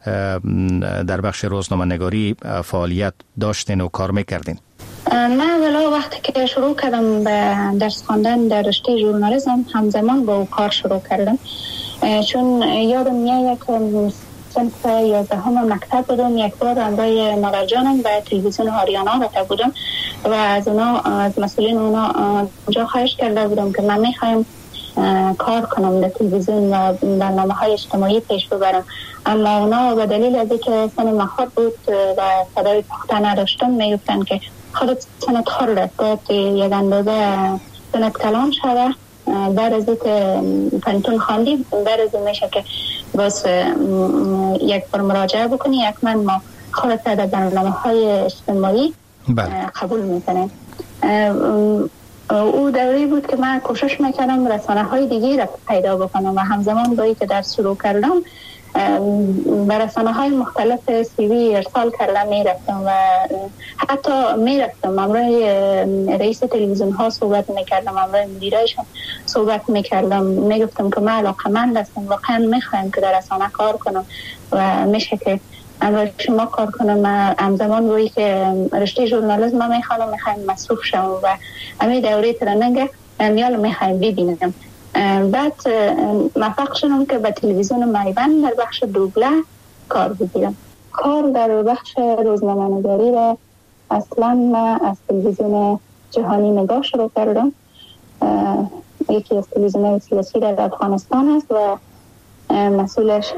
در بخش روزنامه نگاری فعالیت داشتین و کار میکردین؟ من اولا وقتی که شروع کردم به درس خواندن در رشته ژورنالیسم همزمان با او کار شروع کردم، چون یادم میاد که صنف 11 مکتب بودم، یک بار همراه مادر جانم به تلویزیون آریانا رفته بودم و از مسئولین اونا اونجا خواهش کرده بودم که من میخوایم کار کنم در تلویزیون و برنامه‌های اجتماعی پیش ببرم، اما اونا به دلیل از اینکه سن مخاط بود و صدای پخته نداشتم میگفتن که خودت سنت خورده، باید یک اندازه سنت کلان شده، بعد از اینکه پنتون خواندی بعد از این میشه که باز یک بار مراجعه بکنی، یکمن ما خودت در برنامه‌های اجتماعی قبول میکنیم. او دوری بود که من کوشش میکردم رسانه های دیگه را پیدا بکنم و همزمان با که در شروع کردم به رسانه های مختلف سیوی ارسال کردم میرفتم و حتی میرفتم امروی رئیس تلویزیون ها صحبت میکردم، امروی مدیرایشان صحبت میکردم، میگفتم که من علاقمند هستم، واقعا میخوایم که در رسانه کار کنم و میشه که امروی شما کار کنم. همزمان روی که رشته ژورنالیسم میخوام مصروف شم و همین دوره ترننگ میال میخوایم ببینم. بعد موفق شدم که به تلویزیون میبند در بخش دوبله کار بگیرم. کار در بخش روزنامه‌نگاری را اصلا من از تلویزیون جهانی نگاه شروع کردم. یکی از تلویزیون‌های سیاسی در افغانستان است و مسئولش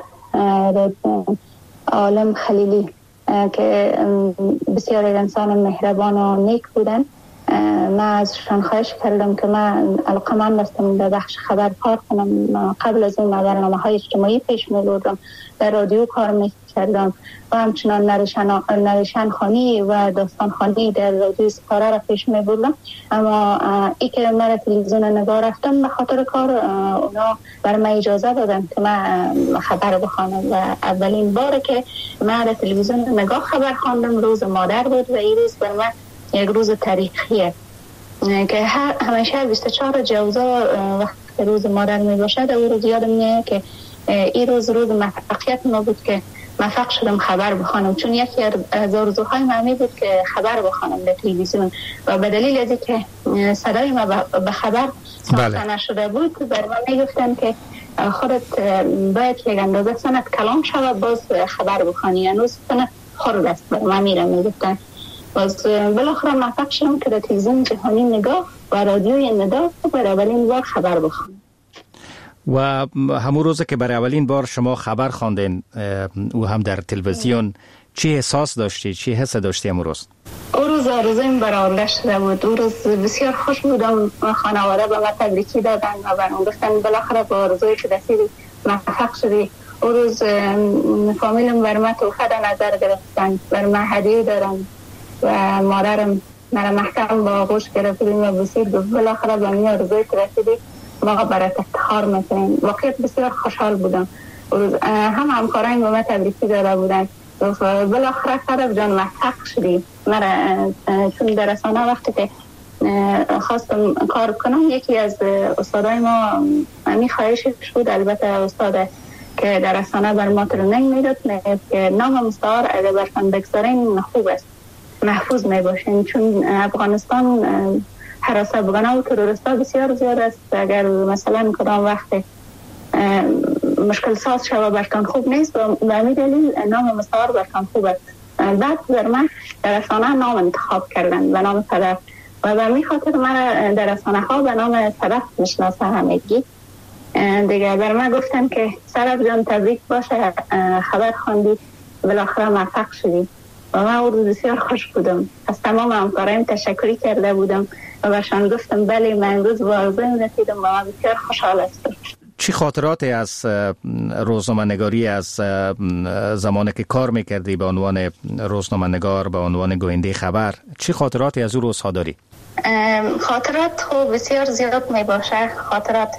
عالم خلیلی که بسیار انسان مهربان و نیک بودن. من ازشان خواهش کردم که من علاقمند هستم در بخش خبر کار کنم. قبل از این برنامه‌های اجتماعی پیش می‌بردم، در رادیو کار می‌کردم و همچنان نوشتن خوانی و داستان خوانی در رادیو سپاره را پیش می‌بردم. اما ای که من تلویزیون نگاه رفتم به خاطر کار اونا برای من اجازه دادن که من خبر بخوانم و اولین بار که من در تلویزیون نگاه خبر خواندم روز مادر بود و این روز برای من یک روز تاریخیه که همیشه 24 جوزا وقتی روز مادر می باشد او روز یادم میاد که این روز موفقیت ما بود که موفق شدم خبر بخوانم، چون یکی از آرزوهای من بود که خبر بخوانم در تلویزیون و به دلیل از اینکه صدای ما به خبر ساخته نشده بود برای من میگفتن که خودت باید یک اندازه سنت کلام شود باز خبر بخوانی، هنوز سنت خرد است برای من میگفتن. باز بالاخره موفق شدم که در تلویزیون جهانی نگاه و رادیوی نگاه برای اولین بار خبر بخوانم. و همون روز که برای اولین بار شما خبر خواندین او هم در تلویزیون چی احساس داشتی؟ چی حس داشتی همون روز؟ او روز آرزویم برآورده شده بود. او روز بسیار خوش بودم. خانواده به من تبریکی دادن و برام گفتن بالاخره با آرزوی که رسیدی موفق شدی. او روز فامیلم بر من تحفه در نظر گرفتن، بر من هدیه دارن و مادرم مرا محکم با آغوش گرفتیم و بسید گفت بالاخره به من آرزوی که رسیدی ما برات افتخار میکنیم. واقعیت بسیار خوشحال بودم. هم همکاران به من تبریکی داده بودن. بالاخره صدف جان موفق شدی. چون در رسانه وقتی که خواستم کار کنم یکی از استادای ما همی خواهشش بود، البته استاد که در رسانه بر ما ترنینگ میداد که نام مستعار اگر برتان بگذارین خوب است، محفوظ می باشین، چون افغانستان حراس افغانا و تروریستا بسیار زیاد است. اگر مثلا کدام وقت مشکل ساز شود برتان خوب نیست و به همین دلیل نام مستعار برتان خوب است. بعد در من در رسانه نام انتخاب کردن به نام صدف و به همین خاطر من در رسانه ها به نام صدف میشناسه همگی دیگه. بر من گفتن که صدف جان تبریک باشه، خبر خواندی بالاخره موفق شدی و من او بسیار خوش بودم. از تمام همکارایم تشکری کرده بودم و برشان گفتم بله من امروز با آرزویم رسیدم و من بسیار خوشحال هستم. چی خاطراتی از روزنامه‌نگاری از زمانی که کار میکردی به عنوان روزنامه‌نگار، به عنوان گوینده خبر، چی خاطراتی از اون روزها داری؟ خاطرات خوب بسیار زیاد می باشه. خاطرات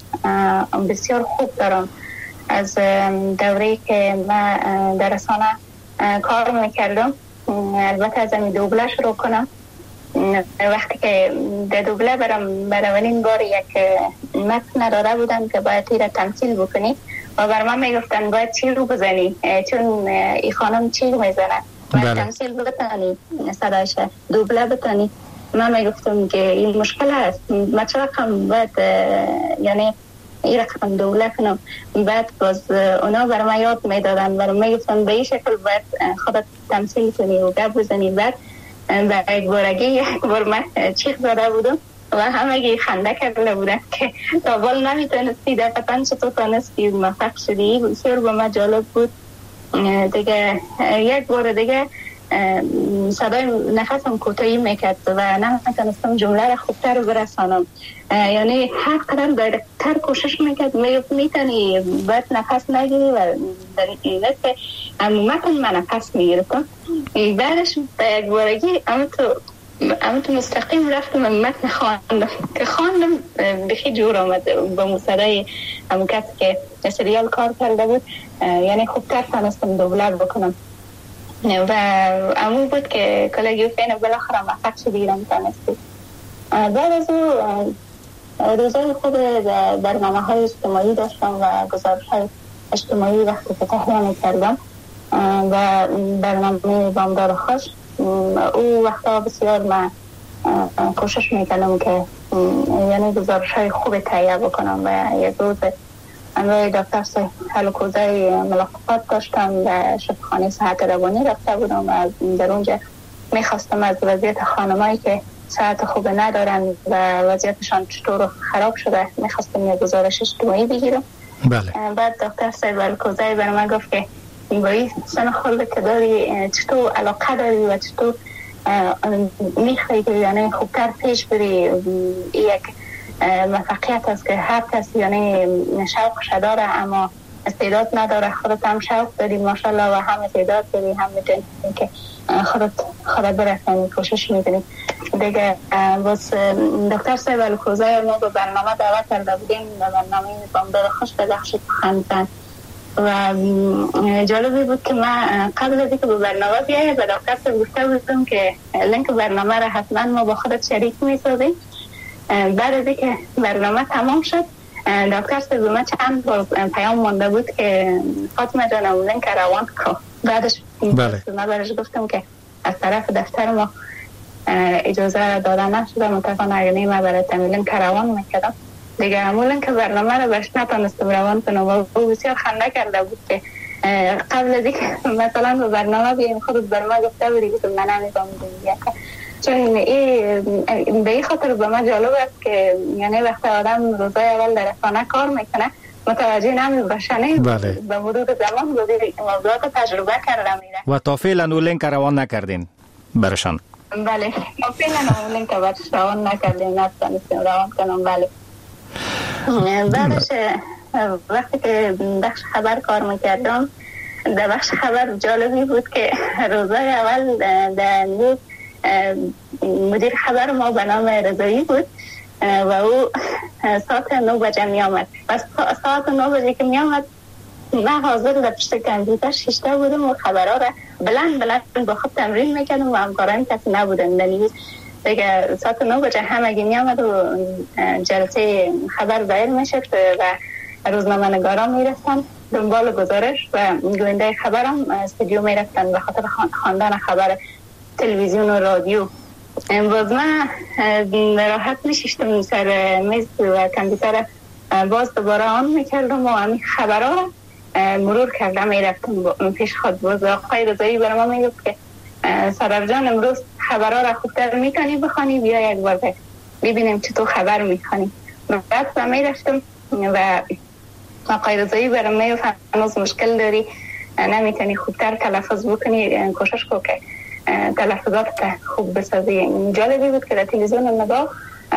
بسیار خوب دارم از دوره‌ای که من در رسانه کار میکردم. البته از این دوبله شروع کنم. وقتی که در دوبله برام برای اولین بار یک متن داده بودن که باید تیر تمثیل بکنی و بر من میگفتن باید چی رو بزنی، چون این خانم چی رو میزنه، باید تمثیل بتانی، صدایش دوبله بتانی. من میگفتم که این مشکل هست، من چه رقم باید یعنی این رقم دوبله کنم. بعد باز اونا برای من یاد میدادن، برای من میگفتن به این شکل باید خودت تمثیل کنی و گپ بزنی. بعد یک بار من چیخ زده بودم و همه خنده کرده بودن که تا بال نمیتونستی دقیقا چطور تانستی موفق شدی. بسیار به من جالب بود دیگه. یک بار دیگه صدای نفسم کوتاهی میکرد و نمیتونستم جمله را خوبتر برسانم، یعنی هر قدر دایرکتر کوشش میکرد میتونی باید نفس نگیری و در این که عمومتا من نفس میگرفتم. بعدش به یک بارگی اما تو اما تو مستقیم رفتم متن خواندم که خواندم بخی جور آمد با مصدای همون کسی که سریال کار کرده بود، یعنی خوبتر تانستم دوبلر بکنم و امون بود که کلگی فین بالاخره موفق شدیدم تانستی. بعد از او روزای خود برنامه های اجتماعی داشتم و گزارش های اجتماعی وقتی که تهیه کردم و برنامه بامدار خوش او وقتا بسیار من کوشش میکنم که یعنی گزارش های خوب تهیه بکنم و یک روز امروی دکتر هلوکوزه ملاقات داشتم و شفاخانه صحت روانی رفته بودم و در اونجا میخواستم از وضعیت خانمایی که صحت خوب ندارن و وضعیتشان چطور خراب شده میخواستم یک گزارش اجتماعی بگیرم. بله. بعد دکتر هلوکوزه برای من گفت که این سن خود که داری چطور علاقه داری و چطور میخوایی که یعنی خوبتر پیش بری، یک موفقیت است که هر کسی یعنی شوقش داره اما استعداد نداره، خودت هم شوق داری ماشاءالله و هم استعداد داری، هم میتونی که خودت برسانی کوشش میکنی دیگه. باز دکتر هلوکوزه ما به برنامه دعوت کرده بودیم، به برنامه بامدار خوش به بخش خواندن و جالبی بود که من قبل از اینکه به برنامه بیایم به دکتر گفته بودم که لینک برنامه را حتما ما با خودت شریک می‌سازیم. بعد از اینکه برنامه تمام شد دکتر به من چند بار پیام مانده بود که فاطمه جانم لینک روان کو. بعدش من برش گفتم که از طرف دفتر ما اجازه دادن نشده، متاسفانه اگه ما برای لینک روان میکردم دیگه همون که برنامه رو بهش نتانستم روان کنم و بسیار خنده کرده بود که قبل از اینکه مثلا به برنامه بیایم خودت برنامه گفته بودی که من نمی‌فهمم دیگه، چون این به این خاطر به من جالب است که یعنی وقتی آدم روزای اول در رسانه کار میکنه متوجه نمی‌باشنه به مرور زمان موضوعات تجربه کرده میره و تا فعلا اون لینک روان نکردین برشان. بله تا فعلا اون لینک روان نکردیم، نتونستیم روان کنم. بله بعدش وقتی که بخش خبر کار میکردم در بخش خبر جالبی بود که روزای اول در مدیر خبر ما به نام رضایی بود و او ساعت 9 بجه می آمد و ساعت 9 بجه که می آمد من حاضر در پشت کامپیوتر شیشته بودم و خبرها را بلند با خود تمرین میکردم و همکاران کسی نبودن دلیل دیگه. ساعت 9 بجه همگی می آمد و جلسه خبر دایر میشد و روزنامه نگاران میرفتن دنبال گزارش و گوینده خبرم استودیو میرفتن به خاطر خواندن خبر تلویزیون و رادیو. باز من راحت میشیشتم سر میز و کامپیوتر باز دوباره آن میکردم و همین خبرها را مرور کردم میرفتم پیش خود. باز آقای رضایی برای ما میگفت که سرر جان امروز خبرها را خوبتر میتونی بخوانی، بیا یک بار ببینیم چطور خبر میخوانی. بعد من میرفتم و آقای رضایی برای میگفت هنوز مشکل داری، نمیتونی خوبتر تلفظ بکنی، کوشش کن که تلفظات خوب بسازی. جالبی بود که در تلویزیون نگاه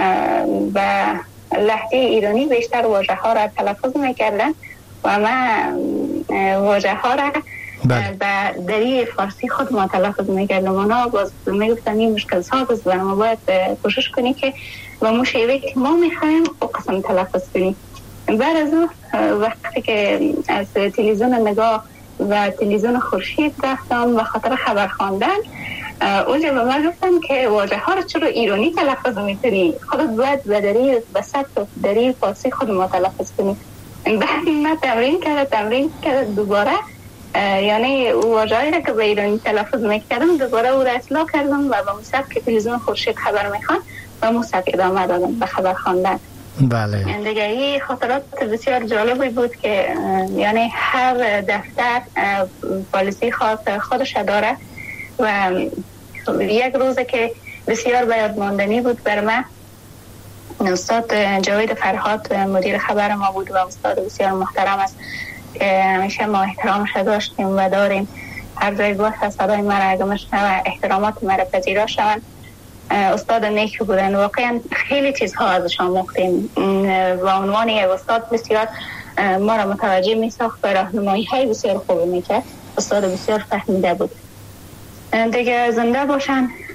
و لهجه ایرانی بیشتر واژه ها را تلفظ میکردن و من واژه ها را و دری فارسی خود ما تلفظ میکردم. اونا باز میگفتن این مشکل ساز است و ما باید کوشش کنی که با مو شیوه که ما میخوایم او قسم تلفظ کنی. بعد از اون وقتی که از تلویزیون نگاه و تلویزیون خورشید رفتم و خاطر خبر خواندن اونجا به من گفتن که واژه ها رو چرا ایرانی تلفظ میکنی، خودت باید به سطح دری فارسی خود ما تلفظ کنی. بعد من تمرین کرد دوباره یعنی واژه‌ای را که به ایرانی تلفظ میکردم دوباره او را اصلاح کردم و با مصحف که تلویزیون خورشید خبر میخوان و مصحف ادامه دادم به خبر خواندن. بله دیگه این خاطرات بسیار جالبی بود که یعنی هر دفتر پالیسی خاص خودش داره و یک روز که بسیار باید ماندنی بود بر من استاد جاوید فرهاد مدیر خبر ما بود و استاد بسیار محترم است که همیشه ما احترامش داشتیم و داریم. هر جای باشه صدای ما را اگه مشنوه احترامات ما را پذیرا شوند. استاد نیکی بودن، واقعا خیلی چیزها ازشان مختیم و عنوان یک استاد بسیار ما را متوجه می ساخت و راهنمایی های بسیار خوب می کرد. استاد بسیار فهمیده بود. دیگه زنده باشن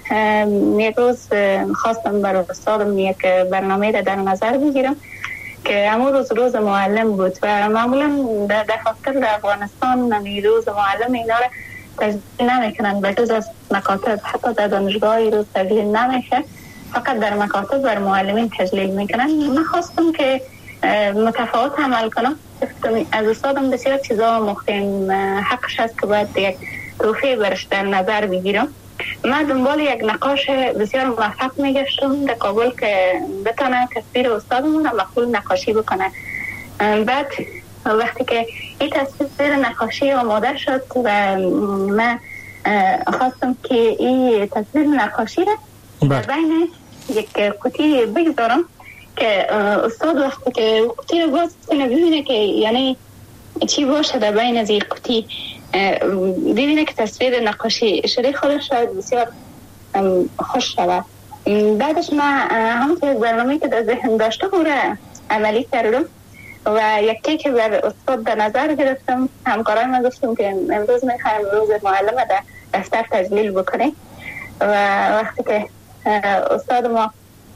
یک روز خواستم برای استادم یک برنامه را در نظر بگیرم که همون روز معلم بود و معمولا در دفاتر در افغانستان روز معلم اینا را تجلیل نمیکنن، به جز از مکاتب حتی در دانشگاه روز تجلیل نمیشه، فقط در مکاتب بر معلمین تجلیل میکنن. من خواستم که متفاوت عمل کنم. از استادم بسیار چیزا مختیم، حقش هست که باید یک توفیه برش در نظر بگیرم. من دنبال یک نقاش بسیار موفق میگشتم در کابل که بتانه تصویر استادمون را مقبول نقاشی بکنه. بعد وقتی که این تصویر نقاشی آماده شد و من خواستم که این تصویر نقاشی را بین یک قوطی بگذارم که استاد وقتی که قوطی رو باز کنه ببینه که یعنی چی باشه در بین از این قوطی، ببینه که تصویر نقاشی شده خودش شاید بسیار خوش شود. بعدش من همون یک برنامه که در ذهن داشته رو عملی کردم و یکی که بر استاد در نظر گرفتم. همکارای من گفتم که امروز میخوایم روز معلم در دفتر تجلیل بکنیم و وقتی که استاد ما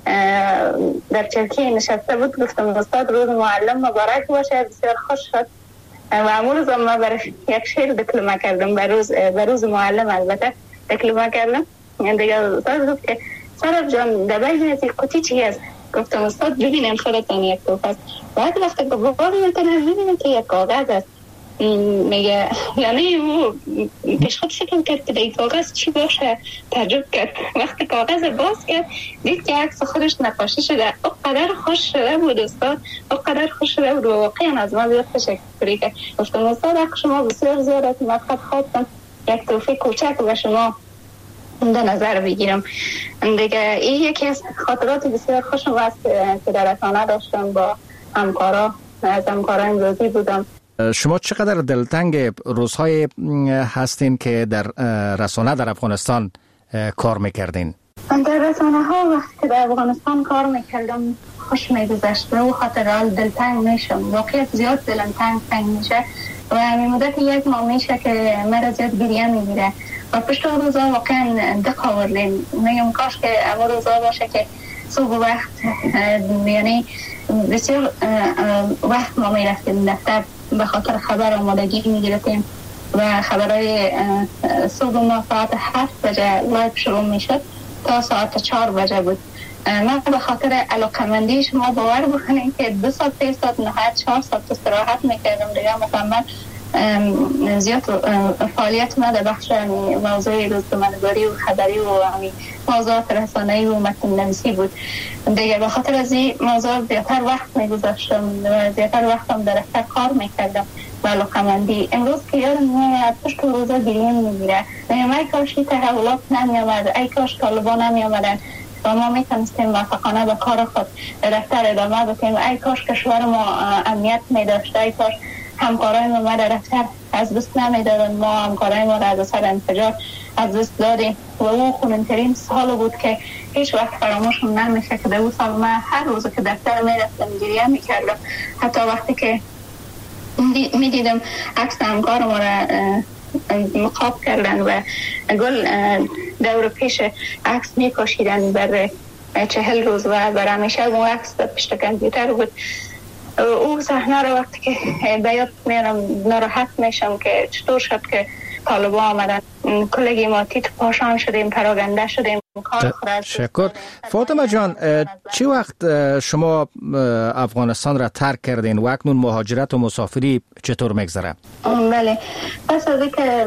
در چرکی نشسته بود گفتم استاد روز معلم مبارک باشه. بسیار خوش شد و همون روز ما برای یک شعر دکلمه کردم، به روز معلم البته دکلمه کردم. دیگه استاد گفت که سراب جان در بین از این قوطی چی هست؟ گفتم استاد ببینیم خودتان یک توف است. بعد وقتی که بابا میکنه ببینیم که یک کاغذ است. میگه یعنی او پیش خود فکر کرد که این کاغذ چی باشه، تعجب کرد. وقتی کاغذ باز کرد دید که عکس خودش نقاشی شده. او قدر خوش شده بود استاد، او قدر خوش شده بود و واقعا از ما زیاد تشکر کرد. گفتم استاد حق شما بسیار زیاد است، من فقط خواستم یک توفیق کوچک به شما در نظر بگیرم. دیگه این یکی از خاطرات بسیار خوشم است که در رسانه داشتم، با همکارا از همکارایم راضی بودم. شما چقدر دلتنگ روزهای هستین که در رسانه در افغانستان کار میکردین؟ در رسانه ها وقتی که در افغانستان کار میکردم خوش میگذشت و او خاطرات دلتنگ میشم. واقعیت زیاد دلتنگ میشه و مدت یک ماه میشه که مرا زیاد گریه میگیره و پشت روزا واقعا دق آوردیم. میگم کاش که اما روزا باشه که صبح وقت یعنی بسیار وقت ما میرفتیم دفتر، به خاطر خبر آمادگی میگرفتیم و خبرهای صبح ما ساعت 7 بجه لایو شروع میشد تا ساعت 4 بجه بود. من به خاطر علاقمندی شما باور بکنید که 2 ساعت 3 ساعت نهایت 4 ساعت استراحت میکردم دیگه. مثلا زیاد فعالیت ما در بخش موضوع روزنامه‌نگاری و خبری و موضوعات رسانه‌ای و متن‌نویسی بود دیگه. به خاطر از این موضوع زیادتر وقت می‌گذاشتم و زیادتر وقتم در دفتر کار می‌کردم و علاقمندی. امروز که یادم میاد پشت روزا گریه می‌گیره. ای کاش این تحولات نمی‌آمد، ای کاش طالبان نمی‌آمدن و ما میتونستیم موفقانه به کار خود در دفتر ادامه بدیم. ای کاش کشور ما امنیت می‌داشت، ای کاش همکارای ما در دفتر از دست نمیدادن. ما همکارای ما از اثر انفجار از دست دادیم و اون خونن‌ترین سال بود که هیچ وقت فراموشم نمیشه که در اون سال من هر روز که دفتر میرفتم گریه میکردم. حتی وقتی که میدیدم عکس همکار ما را مقاب کردن و گل دور پیش عکس میکشیدن بر 40 روز و بر همیشه اون عکس پشت کامپیوتر بود. او صحنه رو وقتی که به یاد میارم ناراحت میشم که چطور شد که طالبان آمدن کلگی ما تیت پاشان شدیم، پراگنده شدیم. شکر. فاطمه جان، چی وقت شما افغانستان را ترک کردین و اکنون مهاجرت و مسافری چطور میگذره؟ بله، پس از اینکه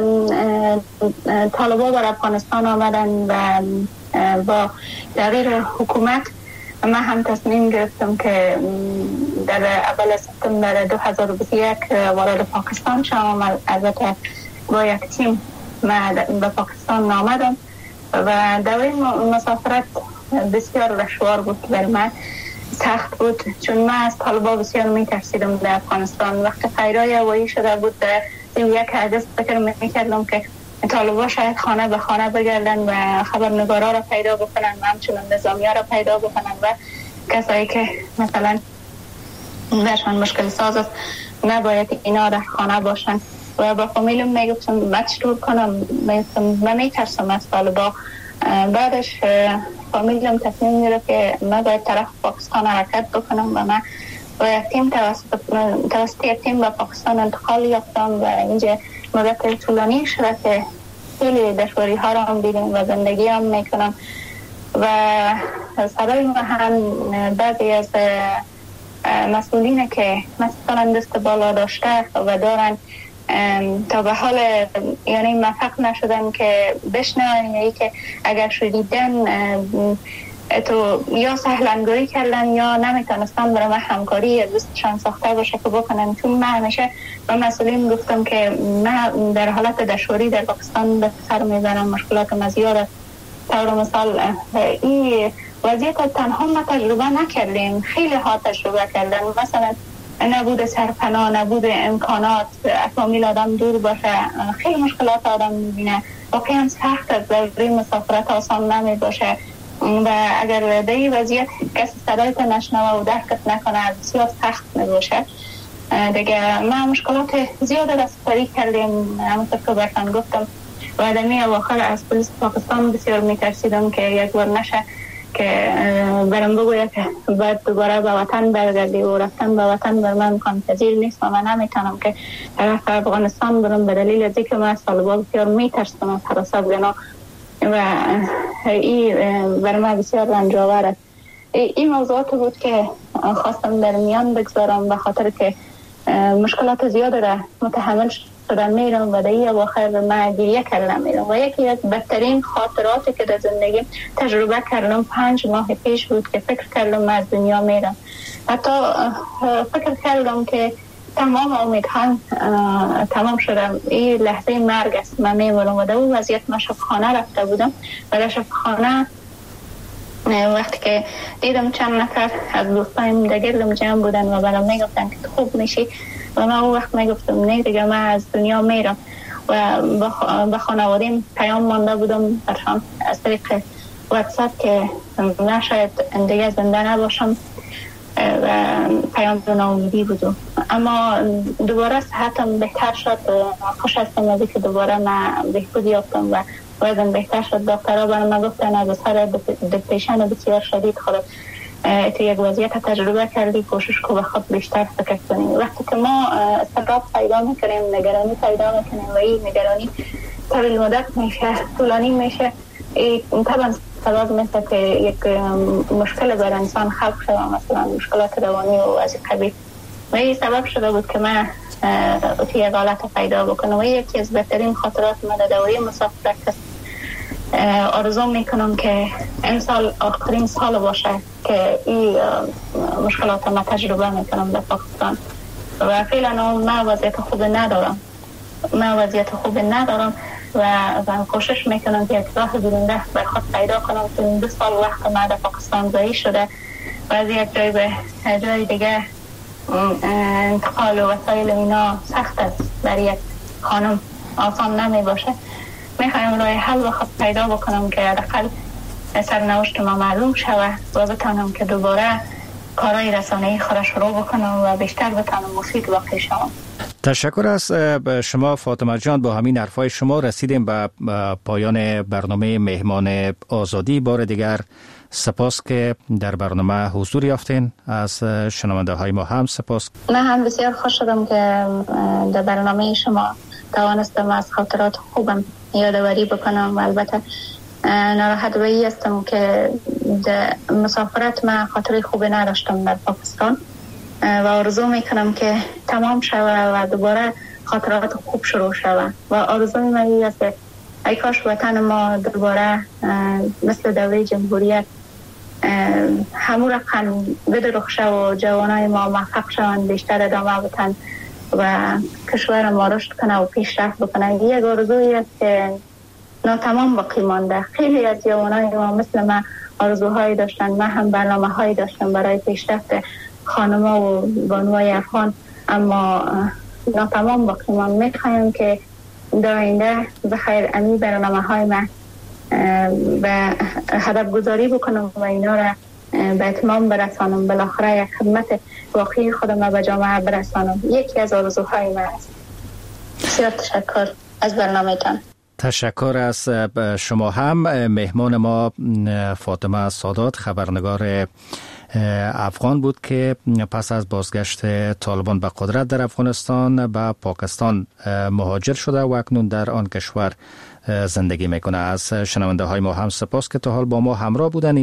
طالبان بر افغانستان آمدن و با تغییر حکومت من هم تصمیم گرفتم که در اول سپتامبر 2021 وارد پاکستان شدم. البته با یک تیم من به پاکستان آمدم و دوره مسافرت بسیار دشوار بود برای من، سخت بود، چون من از طالبان بسیار میترسیدم در افغانستان. وقتی خیرای هوایی شده بود در 31 اگست فکر میکردم که طالبان شاید خانه به خانه بگردن و خبرنگارا را پیدا بکنن و همچنین نظامی‌ها را پیدا بکنن و کسایی که مثلا برشان مشکل ساز است نباید اینا در خانه باشن. و با فامیلم میگفتم من چطور کنم، من میترسم از طالبان بعدش فامیلم تصمیم میره که من باید طرف پاکستان حرکت بکنم و من با تیم توسط یک تیم به پاکستان انتقال یافتم و اینجا مدت طولانی شده که خیلی دشواری ها را هم دیدیم و زندگی هم میکنم و صدای ما هم بعضی از مسئولین که مثلا دست بالا داشته و دارن تا به حال یعنی موفق نشدن که بشنون یا که اگر شدیدن تو یا سهلنگاری کردن یا نمیتونستن برای من همکاری دوستشان ساخته باشه که بکنن. چون من همیشه به مسئولین گفتم که من در حالت دشواری در پاکستان به سر میزنم، مشکلات مزیار طور مثال این وضعیت تنها ما تجربه نکردیم، خیلی ها تجربه کردن، مثلا نبود سرپناه، نبود امکانات، فامیل آدم دور باشه، خیلی مشکلات آدم میبینه، واقعا سخت از دوری مسافرت آسان نمی باشه و اگر در این وضعیت کسی صدایت نشنوه و درکت نکنه بسیار سخت می باشه. دیگه ما مشکلات زیاد دستکاری کردیم، همونطور که برتن گفتم و دمی اواخر از پلیس پاکستان بسیار میترسیدم که یک بار نشه که برم بگوید که باید دوباره به وطن برگردی و رفتن به وطن بر من امکان پذیر نیست و من نمیتونم که طرف افغانستان برم به دلیل از اینکه من طالبان بسیار میترسم از حراست گناه و این بر من بسیار رنجاور است. این موضوعات بود که خواستم در میان بگذارم به خاطر که مشکلات زیاد را متحمل شدن میرم و در این اواخر من گریه کردم میرم و یکی از بدترین خاطراتی که در زندگی تجربه کردم 5 ماه پیش بود که فکر کردم از دنیا میرم. حتی فکر کردم که تمام امیدهام تمام شدم، این لحظه مرگ است، من میمونم و در اون وضعیت من شفاخانه رفته بودم و در شفاخانه وقتی که دیدم چند نفر از دوستایم در گردم جمع بودن و برام میگفتن که خوب میشی و من اون وقت میگفتم نه دیگه من از دنیا میرم و به خانوادیم پیام مانده بودم برشان از طریق واتساپ که من شاید دیگه زنده نباشم و پیام ناامیدی بودم. اما دوباره صحتم بهتر شد و خوش هستم از که دوباره من بهبودی یافتم و وزن بهتر شد. دکترها برای من گفتن از اثر دپریشن بسیار شدید خودت تو یک وضعیت تجربه کردی، کوشش کو به خود بیشتر فکر کنیم. وقتی که ما استراب پیدا میکنیم، نگرانی پیدا میکنیم و این نگرانی طویل مدت میشه، طولانی میشه، طبعا سبب میشه که یک مشکل بر انسان خلق شده، مثلا مشکلات روانی و از قبیل و این سبب شده بود که من توی یک حالت پیدا بکنم و یکی از بهترین خاطرات من در دوره مسافرت است. آرزو میکنم که این سال آخرین سال باشه که این مشکلات ما تجربه میکنم در پاکستان و فعلا من وضعیت خوب ندارم و کوشش میکنم که یک راه برنده بر خود پیدا کنم که این 2 سال وقت من در پاکستان ضایع شده و از یک جای به جای دیگه انتقال و وسایل اینا سخت است، برای یک خانم آسان نمی باشه. میخوایم راه حل و خود پیدا بکنم که حداقل سرنوشت ما معلوم شود و بتانم که دوباره کارهای رسانه‌ای خود شروع بکنم و بیشتر بتانم مفید واقع شوم. تشکر از شما فاطمه جان. با همین حرفای شما رسیدیم به پایان برنامه مهمان آزادی. بار دیگر سپاس که در برنامه حضور یافتین. از شنونده های ما هم سپاس. من هم بسیار خوش شدم که در برنامه شما توانستم از خاطرات خوبم یادآوری بکنم و البته ناراحت به این هستم که در مسافرت من خاطره خوبی نداشتم در پاکستان و آرزو میکنم که تمام شود و دوباره خاطرات خوب شروع شود و آرزوی من این است که ای کاش وطن ما دوباره مثل دوره جمهوریت همون رقم بدرخشه و جوانای ما موفق شوند، بیشتر ادامه بدن و کشور ما رشد کنه و پیشرفت بکنه. یک آرزویی است که ناتمام باقی مانده. خیلی از جوانای ما مثل من آرزوهایی داشتن، من هم برنامه‌هایی داشتم برای پیشرفت خانم‌ها و بانوهای افغان، اما ناتمام باقی مانده. می‌خوایم که در آینده بخیر امی برنامه‌های من و هدف گذاری بکنم و اینا را به اتمام برسانم، بالاخره یک خدمت واقعی خودم به جامعه برسانم. یکی از آرزوهای من است. بسیار تشکر از برنامه‌تان. تشکر از شما هم. مهمان ما فاطمه سادات خبرنگار افغان بود که پس از بازگشت طالبان به قدرت در افغانستان به پاکستان مهاجر شده و اکنون در آن کشور زندگی میکنه. از شنونده های ما هم سپاس که تا حال با ما همراه بودن.